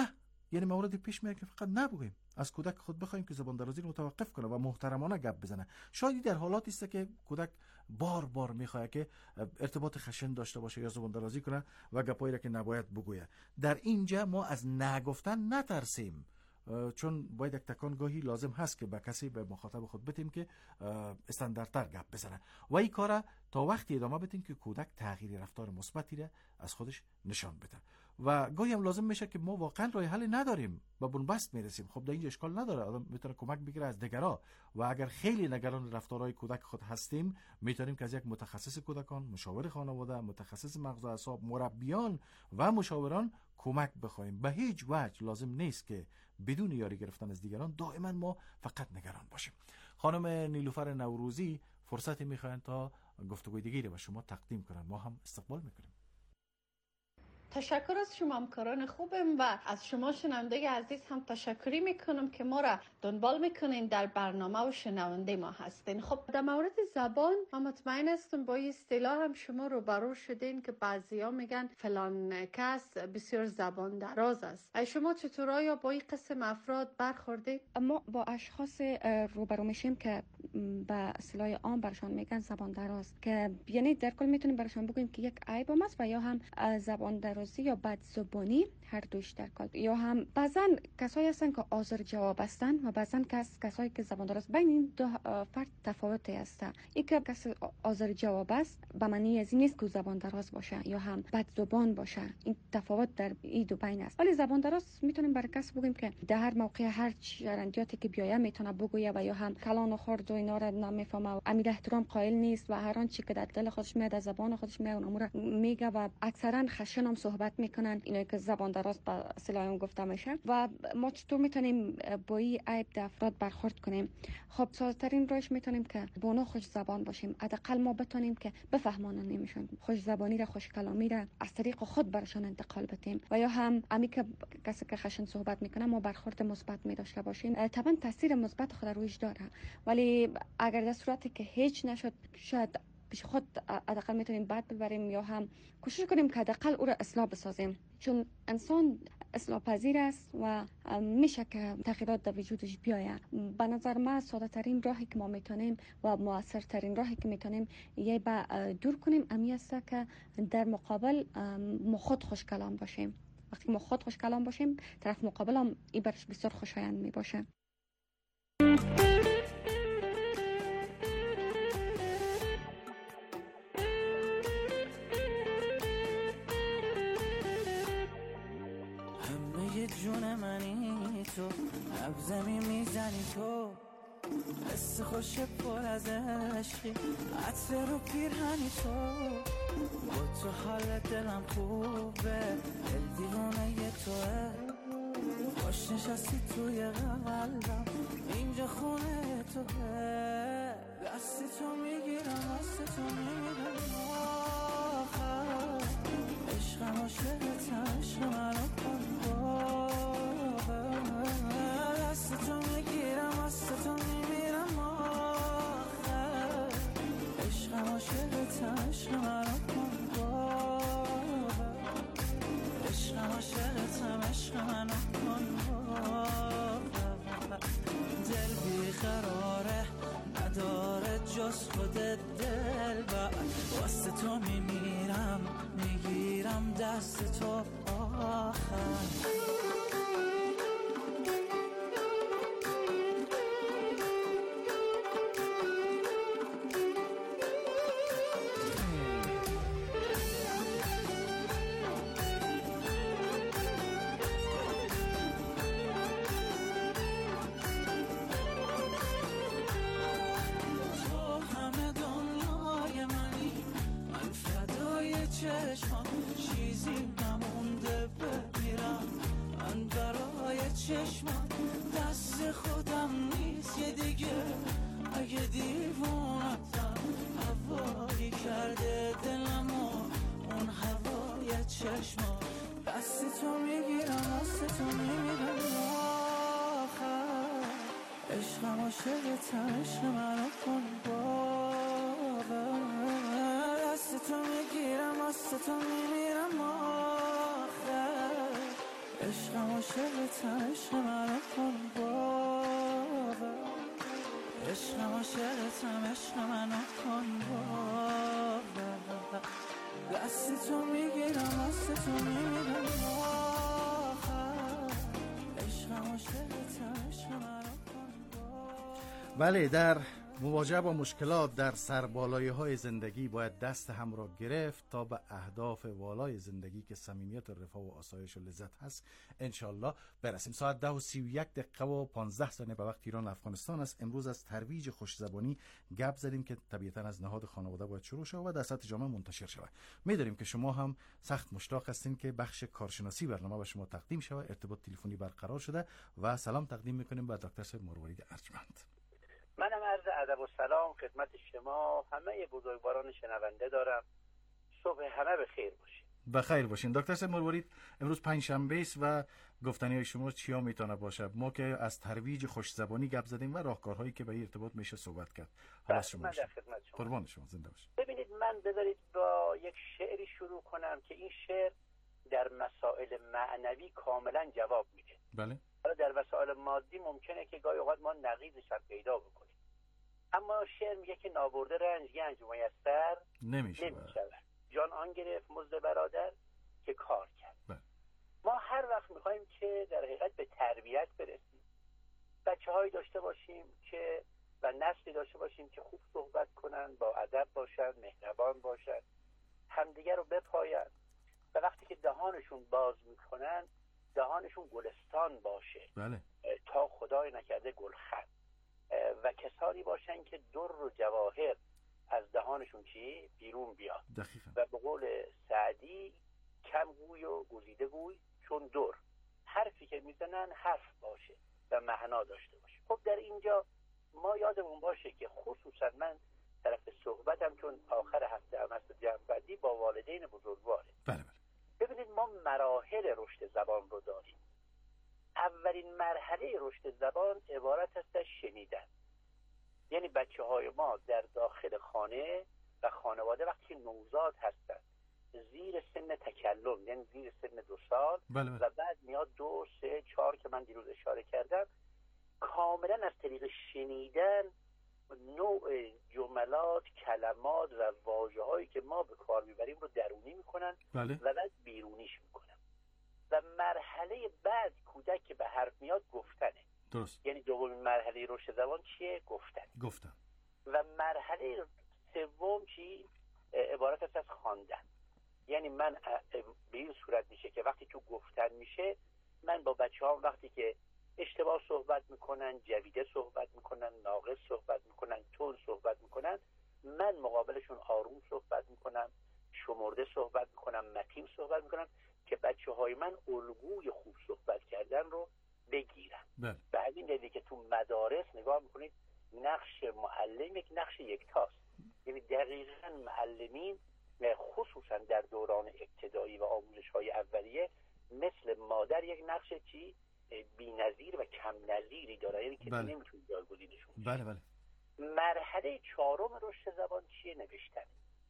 یعنی موردی پیش میاد که فقط نبگیم، از کودک خود بخوایم که زبان درازی رو متوقف کنه و محترمانه گپ بزنه. شاید در حالاتی است که کودک بار بار میخواد که ارتباط خشن داشته باشه یا زبان درازی کنه و گپایی را که نباید بگویه. در اینجا ما از نگفتن نترسیم، چون باید یک تکان گاهی لازم هست که به کسی، به مخاطب خود بتیم که استانداردتر گپ بزنه و این کارا تا وقتی ادامه بدیم که کودک تغییر رفتار مثبتی را از خودش نشان بده. و گاهی هم لازم میشه که ما واقعا راه حل نداریم، به بنبست میرسیم. خب در اینجا اشکال نداره، آدم میتونه کمک بگیره از دیگرا و اگر خیلی نگران رفتارهای کودک خود هستیم میتونیم که از یک متخصص کودکان، مشاور خانواده، متخصص مغز و اعصاب، مربیان و مشاوران کمک بخوایم. به هیچ وجه لازم نیست که بدون یاری گرفتن از دیگران دائما ما فقط نگران باشیم. خانم نیلوفر نوروزی فرصتی میخواین تا گفتگوی دیگری با شما تقدیم کنن، ما هم استقبال میکنیم. تشکر از شما، همکاران خوبم، و از شما شنونده عزیز هم تشکری میکنم که ما را دنبال میکنین، در برنامه و شنونده ما هستین. خب در مورد زبان ما مطمئن هستم با این اصطلاح هم شما روبرو شدین که بعضیا میگن فلان کس بسیار زبان دراز است. ای شما چطور آیا با این قسم افراد برخوردید؟ ما با اشخاص روبرو میشیم که به اصطلاح عام برشان میگن زبان دراز، که یعنی در کل میتونیم برشان بگیم که یک عیب هم است و یا هم زبان درازی یا بدزبانی، هر دوش در کار. یا هم بعضا کسایی هستن که آزر جواب هستن و بعضا کس کسایی که زبان دراز. بین این دو فرق تفاوتی است. این که کس آزر جواب است به معنی از این نیست که زبان دراز باشه یا هم بدزبان باشه. این تفاوت در این دو بین است. ولی زبان دراز میتونیم برای کس بگیم که در هر موقع هر چرندیاتی که بیایه میتونه بگویه و یا هم کلان و خرد و اینا را نمیفهمه و امید احترام قائل نیست و هر آنچه که در دل خودش میاد از زبان خودش میاد اونم را میگه و اکثرا خشن هم صحبت میکنن. اینا که زبان دراز به اصطلاح گفته میشه. و ما چطور میتونیم با این عیب در افراد برخورد کنیم؟ خب ساده‌ترین راهش میتونیم که با اونا خوش زبان باشیم. حداقل ما بتونیم که بفهمانیمشون، خوش زبانی را، خوش کلامی را از طریق خود برشان انتقال بدیم. و یا هم امی که کسی که خشن صحبت میکنه ما برخورد مثبت می داشته باشیم. طبعا تاثیر مثبت خود رویش داره، ولی اگر در صورتی که هیچ نشد شاید پیش خود حداقل میتونیم بد ببریم یا هم کوشش کنیم که حداقل او را اصلاح بسازیم، چون انسان اصلاح پذیر است و میشه که تغییرات در وجودش بیاید. به نظر من ساده ترین راهی که ما میتونیم و موثر ترین راهی که میتونیم یه با دور کنیم امی است که در مقابل ما خود خوش کلام باشیم. وقتی ما خود خوش کلام باشیم طرف مقابل هم این برش بسیار خوشایند میباشه. جون منی تو، نبضمی میزنی تو، حس خوش پر از عشقی، عطر رو پیرهنی تو، با تو حال دلم خوبه، دل دیوانه توه، خوش نشستی توی قلبم، اینجا خونه توه، دستی تو میگیرم، دست تو میگیرم آخر، عشقم عاشقتم، عشق منو کن دست تو میگیرم، دست تو میمیرم آخر، عشقم عاشقتم، عشق منو کن باور، عشقم عاشقتم، عشق منو کن باور، دل بیقراره نداره جز خودت دلبر، واسه تو میمیرم میگیرم دست تو آخر. چشمم دست خودم نیست یه دیگه، اگه دیوونتم هوایی کرده دلمو اون هوای چشمم، دست تو میگیرم، دست تو میمیرم آخر، عشقم عاشقتم، عشق منو کن باور، دست تو میگیرم، دست تو میمیرم آخر، عشقم عاشقتم عشق منو کن باور عشقم عاشقتم عشق منو کن باور دست تو میگیرم دست تو میگیرم آخر عشقم عاشقتم عشق منو کن باور. بله، در مواجهه با مشکلات در سربالایی‌های زندگی باید دست هم را گرفت تا به اهداف والای زندگی که صمیمیت و رفاه و آسایش و لذت هست انشالله برسیم. ساعت ده و سی و یک دقیقه و پانزده ثانیه به وقت ایران افغانستان است. امروز از ترویج خوش‌زبانی گپ زدیم که طبیعتاً از نهاد خانواده باید شروع شود و در سطح جامعه منتشر شود. می‌دونیم که شما هم سخت مشتاق هستین که بخش کارشناسی برنامه به شما تقدیم شود. ارتباط تلفنی برقرار شده و سلام تقدیم می‌کنیم به دکتر صاحب مروارید ارجمند. منم عرض ادب و سلام خدمت شما همه بزرگواران شنونده دارم. صبح همه به خیر باشید. به خیر باشین. دکتر صاحب مروارید، امروز پنج شنبه است و گفتنی های شما چیا میتونه باشه؟ ما که از ترویج خوش‌زبانی گپ زدیم و راهکارهایی که به این ارتباط میشه صحبت کرد. حالا شما من در خدمت شما. قربان شما، زنده باشید. ببینید، من بذارید با یک شعری شروع کنم که این شعر در مسائل معنوی کاملا جواب میده. بله. حالا در مسائل مادی ممکنه که گاهی اوقات ما نقیضش هم پیدا بکنیم، اما شعر میگه که نابرده رنج گنج میسر نمیشه. جان آن گرفت مزد برادر که کار کرد. بله. ما هر وقت میخوایم که در حقیقت به تربیت برسیم، بچه هایی داشته باشیم که و نسلی داشته باشیم که خوب صحبت کنن، با ادب باشن، مهربان باشن، همدیگر رو بپاین و وقتی که دهانشون باز میکنن دهانشون گلستان باشه. بله. تا خدای نکرده گلخن، و کسانی باشن که در و جواهر از دهانشون چی بیرون بیاد. دقیقا. و به قول سعدی کم گوی و گزیده گوی چون در، حرفی که میزنن حرف باشه و معنا داشته باشه. خب در اینجا ما یادمون باشه که خصوصا من طرف صحبتم چون آخر هفته هم هست جمع بندی با والدین بزرگواره. بله بله. ببینید، ما مراحل رشد زبان رو داریم. اولین مرحله رشد زبان عبارت است از شنیدن. یعنی بچه های ما در داخل خانه و خانواده وقتی نوزاد هستند، زیر سن تکلم، یعنی زیر سن دو سال بله بله. و بعد میاد دو سه چهار که من دیروز اشاره کردم، کاملا از طریق شنیدن نوع جملات، کلمات و واژه هایی که ما به کار میبریم رو درونی میکنن بله. و بعد بیرونیش میکنن. و مرحله بعد کودک که به حرف میاد گفتنه. درست. یعنی دومین مرحله رشد زبان چیه؟ گفتن. گفتن. و مرحله سوم چی؟ عبارت است از خواندن. یعنی من به این صورت میشه که وقتی تو گفتن میشه، من با بچه ها وقتی که اشتباه صحبت میکنن، جویده صحبت میکنن، ناقص صحبت میکنن، تون صحبت میکنن، من مقابلشون آروم صحبت میکنم، شمرده صحبت میکنم، متین صحبت میکنم که بچه های من الگوی خوب صحبت کردن رو بگیرن. بله. به همین دلیلی که تو مدارس نگاه میکنید نقش معلم یک نقش یکتاست. یعنی دقیقاً معلمین خصوصا در دوران ابتدایی و آموزش های اولیه مثل مادر یک نقش چی؟ بی‌نظیر و کم نظیری داره. یعنی که بله. نمیتونی جایگزینشون. بله بله. مرحله چهارم رشد زبان چیه؟ نوشتن.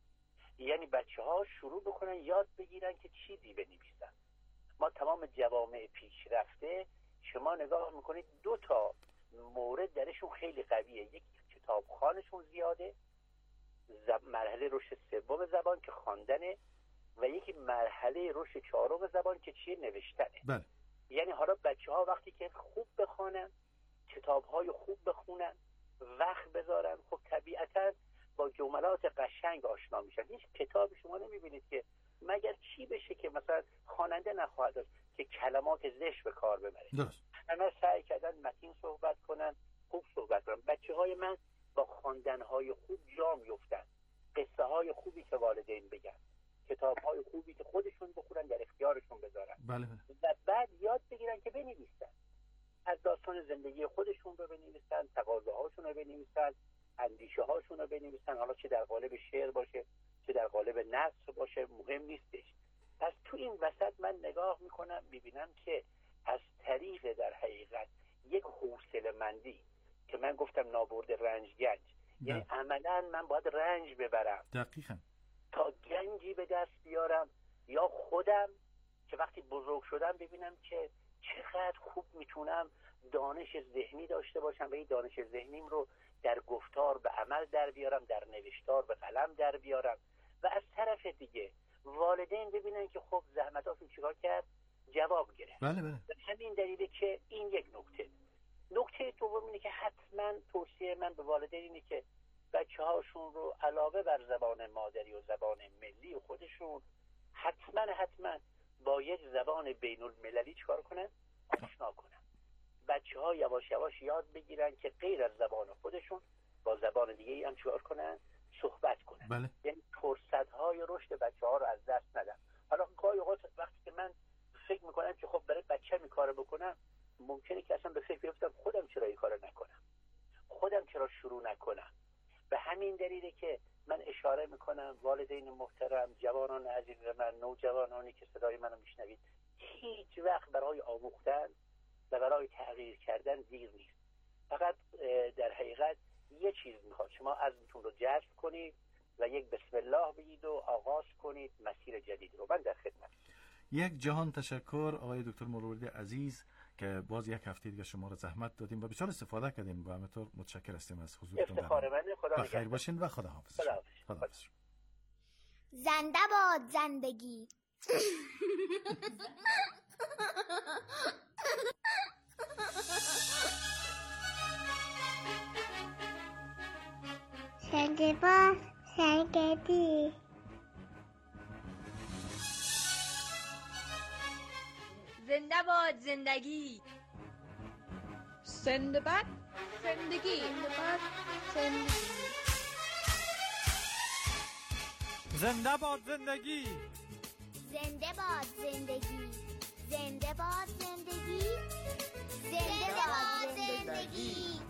یعنی بچه ها شروع بکنن یاد بگیرن که چیزی بنویسن. ما تمام جوامع پیشرفته شما نگاه میکنید دو تا مورد درشون خیلی قویه. یک کتابخوانشون زیاده، زب... مرحله رشد سوم زبان که خواندنه، و یکی مرحله رشد چهارم زبان که چیه؟ نوشتنه. بله. یعنی حالا بچه ها وقتی که خوب بخوانن، کتاب‌های خوب بخونن، وقت بذارن، خب طبیعتاً با جملات قشنگ آشنا میشن. هیچ کتاب شما نمیبینید که مگر چی بشه که مثلا خواننده نخواهد داشت که کلمات زشت به کار ببره. درست. همه سعی کردن متین صحبت کنن، خوب صحبت کنن. بچه‌های من با خواندن‌های خوب جا میافتن. قصه های خوبی که والدین بگن، کتاب‌های خوبی که خودشون بخونن در اختیارشون بذارن. بله. و بعد یاد بگیرن که بنویسن. از داستان زندگی خودشون رو بنویسن، تقاضاهاشون رو بنویسن، اندیشه هاشون رو بنویسن، حالا چه در قالب شعر باشه چه در قالب نثر باشه مهم نیستش. پس تو این وسط من نگاه میکنم میبینم که از طریق در حقیقت یک حوصله‌مندی که من گفتم نابرده رنج گنج، یعنی عملا من باید رنج ببرم دقیقاً تا گنجی به دست بیارم، یا خودم که وقتی بزرگ شدم ببینم که چقدر خوب میتونم دانش ذهنی داشته باشم و این دانش ذهنیم رو در گفتار به عمل در بیارم، در نوشتار به قلم در بیارم. و از طرف دیگه والدین ببینن که خب زحمتاشون چیکار کرد، جواب گرفت. بله بله. به همین دلیله که این یک نکته. نکته دوم اینه که حتما توصیه من به والدین اینه که بچه هاشون رو علاوه بر زبان مادری و زبان ملی خودشون حتما حتما با یک زبان بین المللی چیکار کنن؟ آشنا کنن. بچه ها یواش یواش یاد بگیرن که غیر از زبان خودشون با زبان دیگه ای هم چیکار کنن؟ صحبت کنن. بله. یعنی فرصت‌های رشد بچه ها رو از دست ندن. حالا گاهی اوقات وقتی که من فکر میکنم که خب برای بچه می کار بکنم، ممکنه که اصلا به فکر بیفتم خودم چرا این کارو نکنم، خودم چرا شروع نکنم. به همین دلیله که من اشاره میکنم والدین محترم، جوانان عزیز من، نوجوانانی که صدای منو میشنوید، هیچ وقت برای آموختن و برای تغییر کردن دیر نیست. فقط در حقیقت یه چیز میخواد، شما عزمتون رو جذب کنید و یک بسم الله بگید و آغاز کنید مسیر جدید رو. من در خدمت. یک جهان تشکر آقای دکتر مروردی عزیز که باز یک هفته دیگه شما رو زحمت دادیم و بسیار استفاده کردیم و همینطور متشکر هستیم از حضورتون. افتخار منه. خدا نگهدار. خیر باشین و خدا حافظ. خدا حافظ. خدا حافظ. زنده باد زندگی. زنده باد زندگی. زنده باد زندگی. زنده باد زندگی. زنده باد زندگی. زنده باد زندگی. زنده باد زندگی. زنده باد زندگی.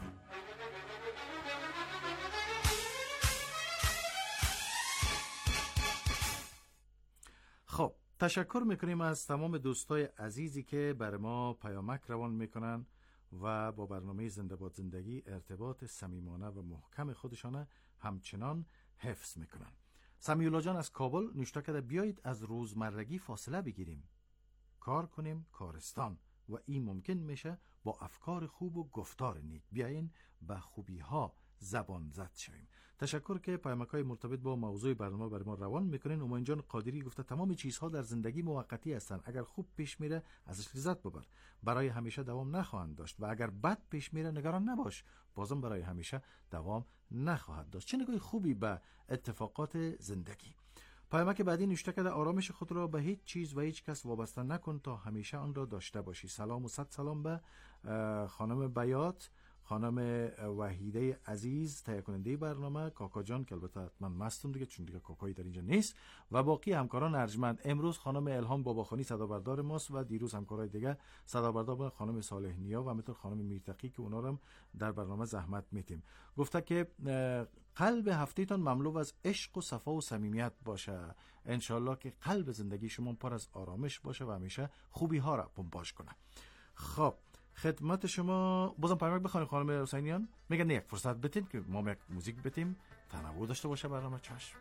خب تشکر میکنیم از تمام دوستای عزیزی که بر ما پیامک روان میکنن و با برنامه زنده باد زندگی ارتباط صمیمانه و محکم خودشانه همچنان حفظ میکنن. سمیولا جان از کابل نوشته کرده بیایید از روزمرگی فاصله بگیریم، کار کنیم کارستان و این ممکن میشه با افکار خوب و گفتار نیک. بیاین به خوبی ها زبان زد شویم. تشکر که پیامک‌های مرتبط با موضوع برنامه بر ما روان میکنین. اومین جان قادری گفته تمام چیزها در زندگی موقتی هستند، اگر خوب پیش میره ازش لذت ببر، برای همیشه دوام نخواهند داشت، و اگر بد پیش میره نگران نباش، بازم برای همیشه دوام نخواهد داشت. چه نگاه خوبی به اتفاقات زندگی. پیامک بعدی نوشته کرده آرامش خود را به هیچ چیز و هیچ کس وابسته نکن تا همیشه آن را داشته باشی. سلام و صد سلام به خانم بیات، خانم وحیده عزیز تهیه کننده برنامه، کاکا جان که البته حتما مستون دیگه چون دیگه کاکایی در اینجا نیست، و باقی همکاران ارجمند. امروز خانم الهام باباخانی صدابردار ماست و دیروز همکارای دیگه صدابردار خانم صالح نیا و همینطور خانم میرتقی که اونا رو هم در برنامه زحمت میتیم. گفته که قلب هفتهتون مملو از عشق و صفا و صمیمیت باشه. انشالله که قلب زندگی شما پر از آرامش باشه و همیشه خوبی ها را پمپاژ کنه. خب خدمت شما بازم پیامک بخونیم خانم حسینیان. میگن یک فرصت بتین که ما یک موزیک بتیم تنوع داشته باشه برنامه. چشم.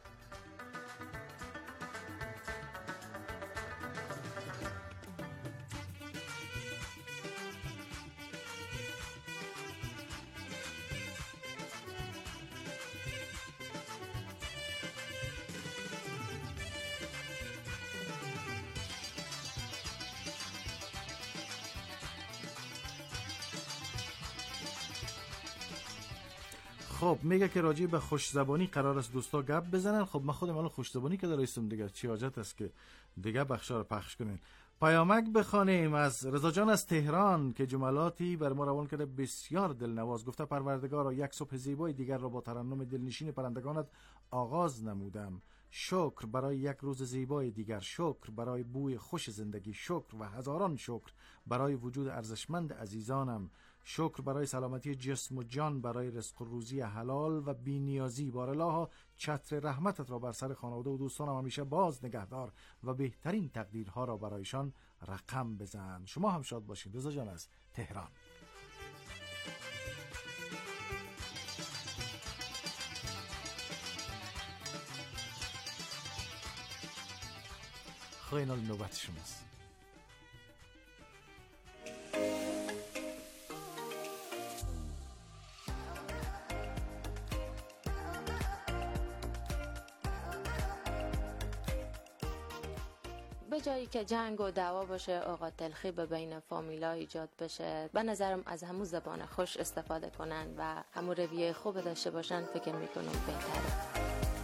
خب میگه که راجع به خوش زبانی قرار است دوستا گپ بزنن. خب من خودم الان خوش زبانی که دارم دیگه چی حاجت است که دیگه بخشا رو پخش کنین. پیامک بخوانیم از رضا جان از تهران که جملاتی بر ما روان کرده بسیار دلنواز. گفته پروردگارا یک صبح زیبای دیگر را با ترنم دلنشین پرندگانت آغاز نمودم. شکر برای یک روز زیبای دیگر، شکر برای بوی خوش زندگی، شکر و هزاران شکر برای وجود ارزشمند عزیزانم، شکر برای سلامتی جسم و جان، برای رزق و روزی حلال و بی‌نیازی. بارالله چتر رحمتت را بر سر خانواده و دوستانم همیشه باز نگهدار و بهترین تقدیرها را برایشان رقم بزن. شما هم شاد باشید. رضا جان از تهران. خواهی نال نوبت شماست. به جایی که جنگ و دعوا باشه، اوقات تلخی به بین فامیلا ایجاد بشه، به نظرم از همون زبان خوش استفاده کنن و همون رویه خوب داشته باشن، فکر میکنم بهتره.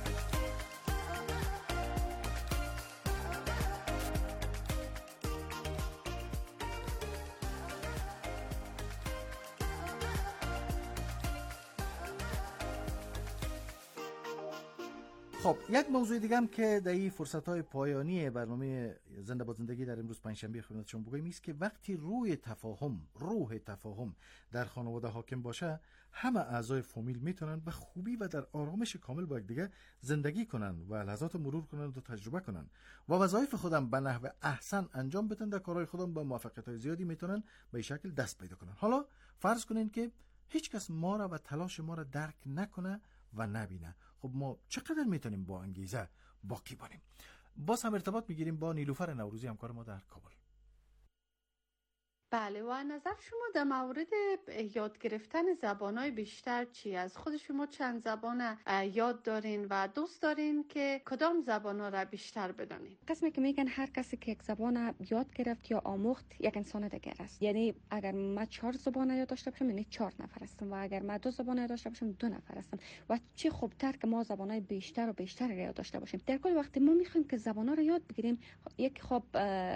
خب یک موضوع دیگه هم که در این فرصت‌های پایانی برنامه زنده باد زندگی در امروز پنجشنبه خدمت شما بگویم است که وقتی روی تفاهم روح تفاهم در خانواده حاکم باشه، همه اعضای فامیل میتونن به خوبی و در آرامش کامل با یکدیگه زندگی کنن و لحظات مرور کنن و تجربه کنن و وظایف خودم به نحو احسن انجام بدن. در کارهای خودم با موفقیت‌های زیادی میتونن به این شکل دست پیدا کنن. حالا فرض کنین که هیچ کس ما را و تلاش ما را درک نکنه و نبینه. خب ما چقدر میتونیم با انگیزه باقی بانیم؟ باز هم ارتباط میگیریم با نیلوفر نوروزی، همکار ما در کابل. بله، و نظر شما در مورد یاد گرفتن زبان‌های بیشتر چی؟ از خود شما چند زبان یاد دارین و دوست دارین که کدام زبان‌ها را بیشتر بدانین؟ قسمی که میگن هر کسی که یک زبان یاد گرفت یا آموخت یک انسان دیگر است. یعنی اگر من چهار زبان یاد داشته باشم، یعنی چهار نفر هستم، و اگر من دو زبان یاد داشته باشم، دو نفر هستم. و چه خوبتر که ما زبان‌های بیشتر و بیشتر یاد داشته باشیم. در کل وقتی ما میخوایم که زبان‌ها رو یاد بگیریم، یک خب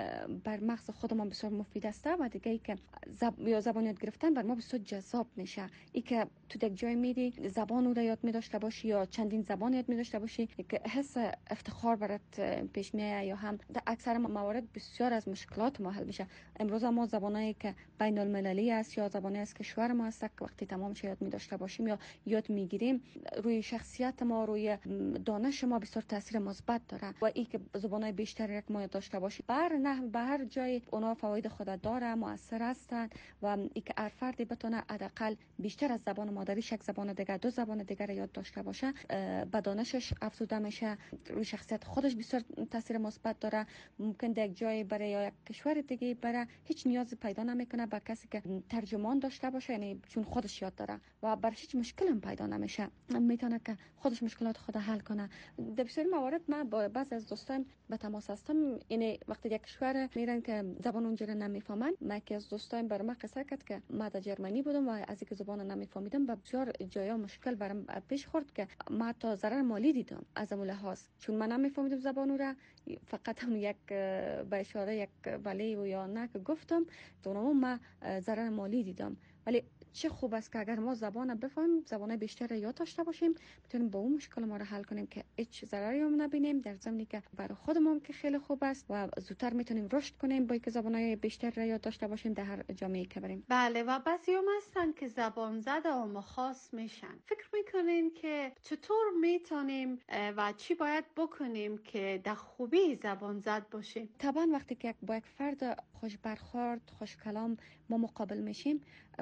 بر مغز خودمان بسیار مفید است و دیگه ای که زب... یا زبان یاد گرفتن بر ما بسیار جذاب میشه. ای که تو یک جای میری زبان رو یاد می داشته باشی یا چندین زبان یاد می داشته باشی، که حس افتخار برات پیش میاد، یا هم در اکثر موارد بسیار از مشکلات ما حل میشه. امروز ما زبانایی که بین المللی است یا زبانی از کشور ما است که وقتی تمامش یاد می داشته باشیم یا یاد میگیریم، روی شخصیت ما، روی دانش ما بسیار تاثیر مثبت داره. و ای که زبانای بیشتر یک ما یاد داشته باشی، بر نه به هر جای اونا فواید خود داره، مؤثر هستند و ای که هر فردی بتونه حداقل بیشتر از زبان مادریش یک زبان دیگه، دو زبان دیگه یاد داشته باشه، به دانشش افزوده میشه، روی شخصیت خودش بسیار تاثیر مثبت داره. ممکن در یک جای برای یا یک کشور دیگه برای هیچ نیازی پیدا نمیکنه به کسی که ترجمان داشته باشه، یعنی چون خودش یاد داره و برش هیچ مشکلی هم پیدا نمیشه، میتونه که خودش مشکلات خود حل کنه. در بسیاری موارد من با بعضی از دوستان به تماس هستم، یعنی وقتی یک کشور میرن که زبان اونجا نمیفهمن، من که از دوستان برام قصه کرد که ما در جرمنی بودم و از اینکه زبان نمیفهمیدم و بسیار جایا مشکل برام پیش خورد که ما تا ضرر مالی دیدم از اون لحاظ، چون من نمیفهمیدم زبان رو، فقط هم یک به اشاره یک بله و یا نه که گفتم، تو ما ضرر مالی دیدم. ولی چه خوب است که اگر ما زبان بفهمیم، زبان بیشتر یاد داشته باشیم، میتونیم با اون مشکل ما رو حل کنیم که هیچ ضرری هم نبینیم، در ضمنی که برای خودمون که خیلی خوب است و زودتر میتونیم رشد کنیم با اینکه زبان‌های بیشتر یاد داشته باشیم در هر جامعه‌ای که بریم. بله، و بعضی‌ها هستن که زبان زده و خاص میشن. فکر میکنین که چطور میتونیم و چی باید بکنیم که در خوبی زبان زد باشیم؟ طبعا وقتی که با یک فرد خوش برخورد، خوش کلام ما مقابل میشیم،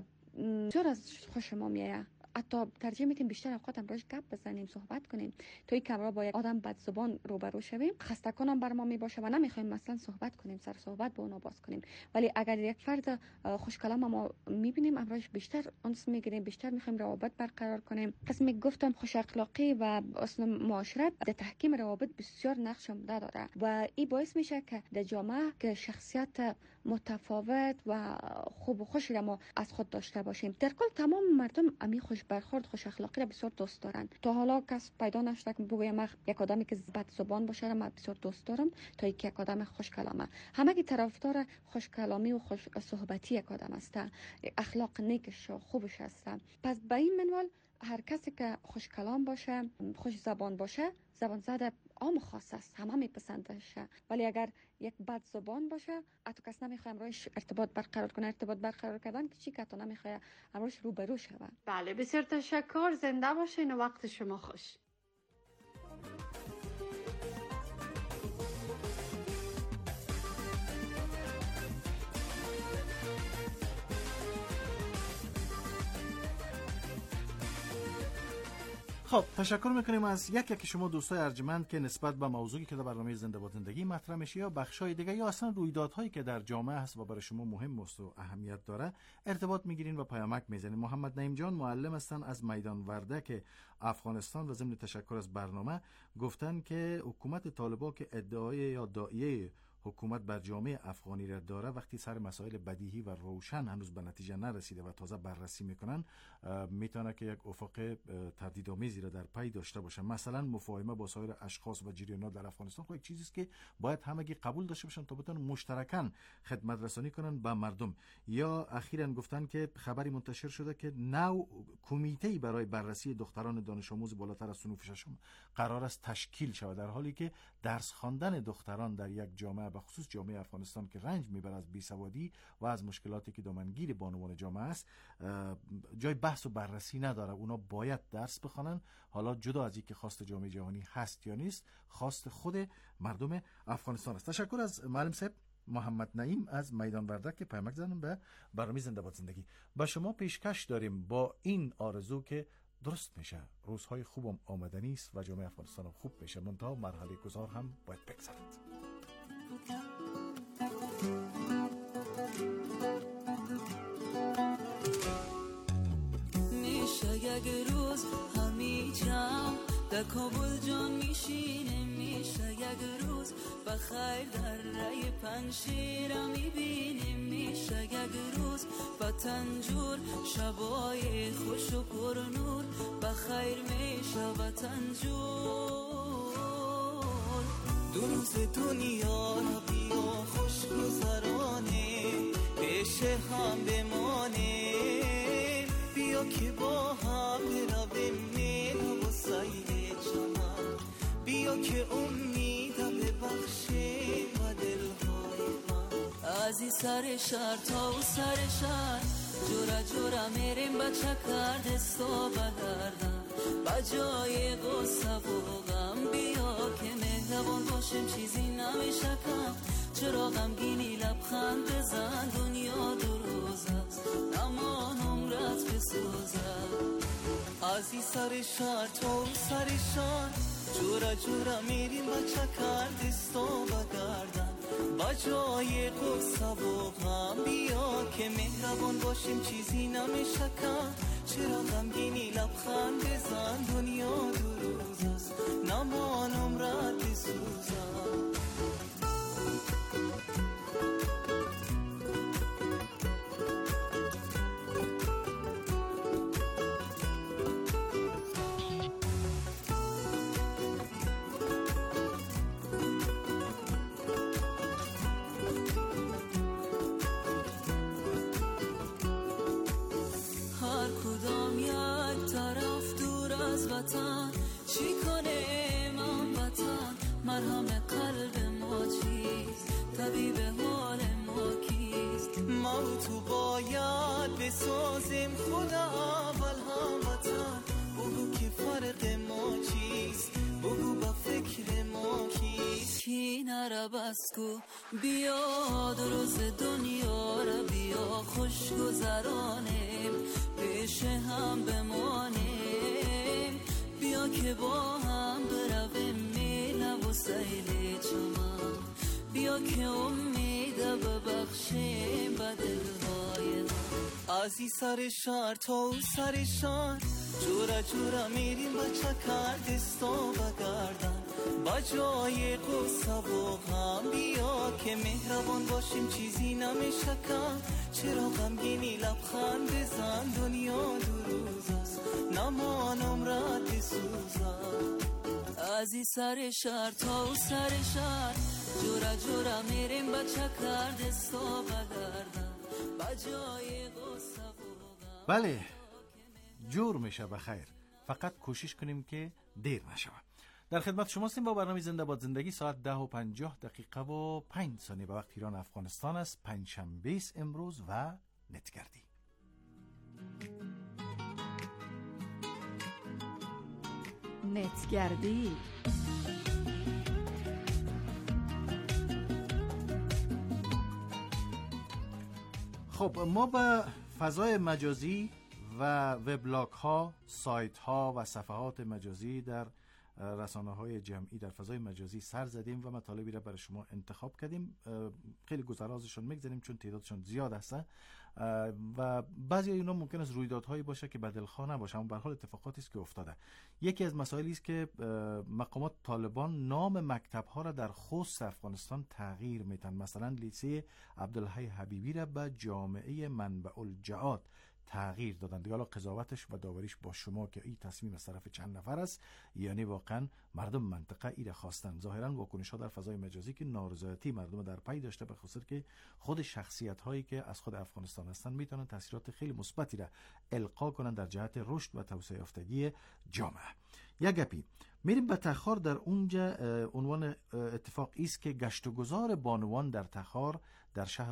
بسیار از خوش ما میاد. حتی ترجیح میدیم بیشتر اوقات هم روش گپ بزنیم، صحبت کنیم. توی کمرا با یک آدم بد زبان روبرو شویم، خسته کنم بر ما میباشه و نمیخوایم مثلا صحبت کنیم، سر صحبت با اونا باز کنیم. ولی اگر یک فرد خوش کلام ما میبینیم، امروز بیشتر انس میگیریم، بیشتر میخوایم روابط برقرار کنیم. قسمی گفتم خوش اخلاقی و اصل معاشرت در تحکیم روابط بسیار نقش عمده داره و این باعث میشه که در جامعه که شخصیت متفاوت و خوب و خوشی را ما از خود داشته باشیم. در کل تمام مردم امی خوش برخورد، خوش اخلاقی را بسیار دوست دارن. تا حالا کس پیدا نشده که بگویم من یک آدمی که بد زبان باشه را من بسیار دوست دارم تا یک یک آدم خوش کلامه. همه کی طرفدار خوش کلامی و خوش صحبتی یک آدم است، اخلاق نیکش و خوبش است. پس به این منوال هر کسی که خوش کلام باشه، خوش زبان باشه، زبان زده عام خاص است، همه میپسندش. ولی اگر یک بد زبان باشه، اتو کس نمیخواد روش ارتباط برقرار کنه. ارتباط برقرار کردن که چی که تو نمیخواد روش روبرو شود. بله، بسیار تشکر. زنده باشین و وقت شما خوش. خب تشکر میکنیم از یک یک شما دوستای ارجمند که نسبت به موضوعی که در برنامه زنده باد زندگی مطرح میشه یا بخشای دیگه یا اصلا رویدادهایی که در جامعه هست و برای شما مهم است و اهمیت داره ارتباط میگیرین و پیامک میزنین. محمد نعیم جان معلم هستن از میدان وردک افغانستان و ضمن تشکر از برنامه گفتن که حکومت طالبان که ادعای یا داعیه حکومت بر جامعه افغانی را داره وقتی سر مسائل بدیهی و روشن هنوز به نتیجه نرسیده و تازه بررسی میکنن میتونه که یک افق تردیدآمیزی را در پی داشته باشه. مثلا مفاهمه با سایر اشخاص و جریانات در افغانستان خب یک چیزی است که باید همگی قبول داشته باشن تا بتونن مشترکاً خدمت رسانی کنن به مردم. یا اخیراً گفتن که خبری منتشر شده که نو کمیته برای بررسی دختران دانش آموز بالاتر از صنوف ششم قرار است تشکیل شود، در حالی که درس خواندن دختران در یک جامعه به خصوص جامعه افغانستان که رنج میبره از بیسوادی و از مشکلاتی که دامنگیر بانوان جامعه است جای بحث و بررسی نداره. اونا باید درس بخونن، حالا جدا از اینکه خواست جامعه جهانی هست یا نیست، خواست خود مردم افغانستان است. تشکر از معلم صاحب محمد نعیم از میدان وردک که پیامک زدن به برنامه زنده باد زندگی. با شما پیشکش داریم با این آرزو که درست میشه، روزهای خوبم آمدنی است و جامعه افغانستان خوب میشه، منتها مرحله گذار هم باید بگذرد. میشه یک روز همی جمع در کابل جان میشینه، میشه یک روز بخیر در رای پنشیر میبینیم، میشه یک روز وطن جور شبای خوش و پر نور بخیر میشه وطن جور. دو روز دنیا را بیا خوش گذرانه پیش هم بمانه، بیا که با هم برویم میل و سیل چمن، بیا که امید ببخشیم و دلهای من. از این سر شهر تا و سر شهر جورا جورا میریم با چکر دستا بگردن با جای غصه و غم، بیا که مهربان باشیم چیزی نمیشه کم، چرا غمگینی لبخند بزن دنیا دو روز است نمان عمرت بسوزد. از این سر شهر تا و سر شهر جورا جورا میریم با چکر دستا بگردن با جای قصه و غم، بیا که مهربان باشیم چیزی نمیشه کم، چرا غمگینی لبخند بزن دنیا دو روز است نمان عمرت بسوزد. چی کنه من وطن مرهم قلب ما چیست، طبیب حال ما کیست، ما تو باید بسازیم خدا اول هم وطن، بگو که فرق ما چیست، بگو با فکر ما کیست، کی نره بس کو بیا دو روز دنیا را بیا خوش گذرانیم پیش هم بمانیم، بیا که با هم برویم میل و سیل چمن، بیا که امید ببخشیم به دلهای ما. از این سر شهر تا او سر شهر جورا جورا میریم با چکر دستا بگردن با جای قصه و غم، بیا که مهربان باشیم چیزی نمیشه کم، چرا غمگینی لبخند بزن دنیا دو روز است نمان عمرت بسوزد. از این سر شهر تا او سر شهر جورا جورا میریم با چکر دستا بگردن با جای قصه و غم. بله جور میشه بخیر، فقط کوشش کنیم که دیر نشود. در خدمت شما هستیم با برنامه زنده باد زندگی. ساعت ده و پنجاه دقیقه و پنج ثانیه به وقت ایران افغانستان است. پنجشنبه است امروز و نتگردی. نتگردی خب ما به فضای مجازی و وبلاگ ها، سایت ها و صفحات مجازی در رسانه های جمعی در فضای مجازی سر زدیم و مطالبی را برای شما انتخاب کردیم. خیلی گذرازشون میگذاریم چون تعدادشون زیاد هستن و بعضی اینا ممکن است رویدادهایی باشه که بدلخواه نباشه، اما به هر حال اتفاقاتی است که افتاده. یکی از مسائلی است که مقامات طالبان نام مکتب ها را در خوست افغانستان تغییر میدن. مثلا لیسه عبدالحی حبیبی را به جامعه منبع الجهاد تغییر دادن. دیگه حالا قضاوتش و داوریش با شما که این تصمیم از طرف چند نفر است، یعنی واقعا مردم منطقه ای را خواستن. ظاهرا واکنش ها در فضای مجازی که نارضایتی مردم در پی داشته، به خاطر که خود شخصیت هایی که از خود افغانستان هستن میتونن تاثیرات خیلی مثبتی را القا کنن در جهت رشد و توسعه یافتگی جامعه. یک گپی میریم به تخار. در اونجا عنوان اتفاق است که گشت و گذار بانوان در تخار در شهر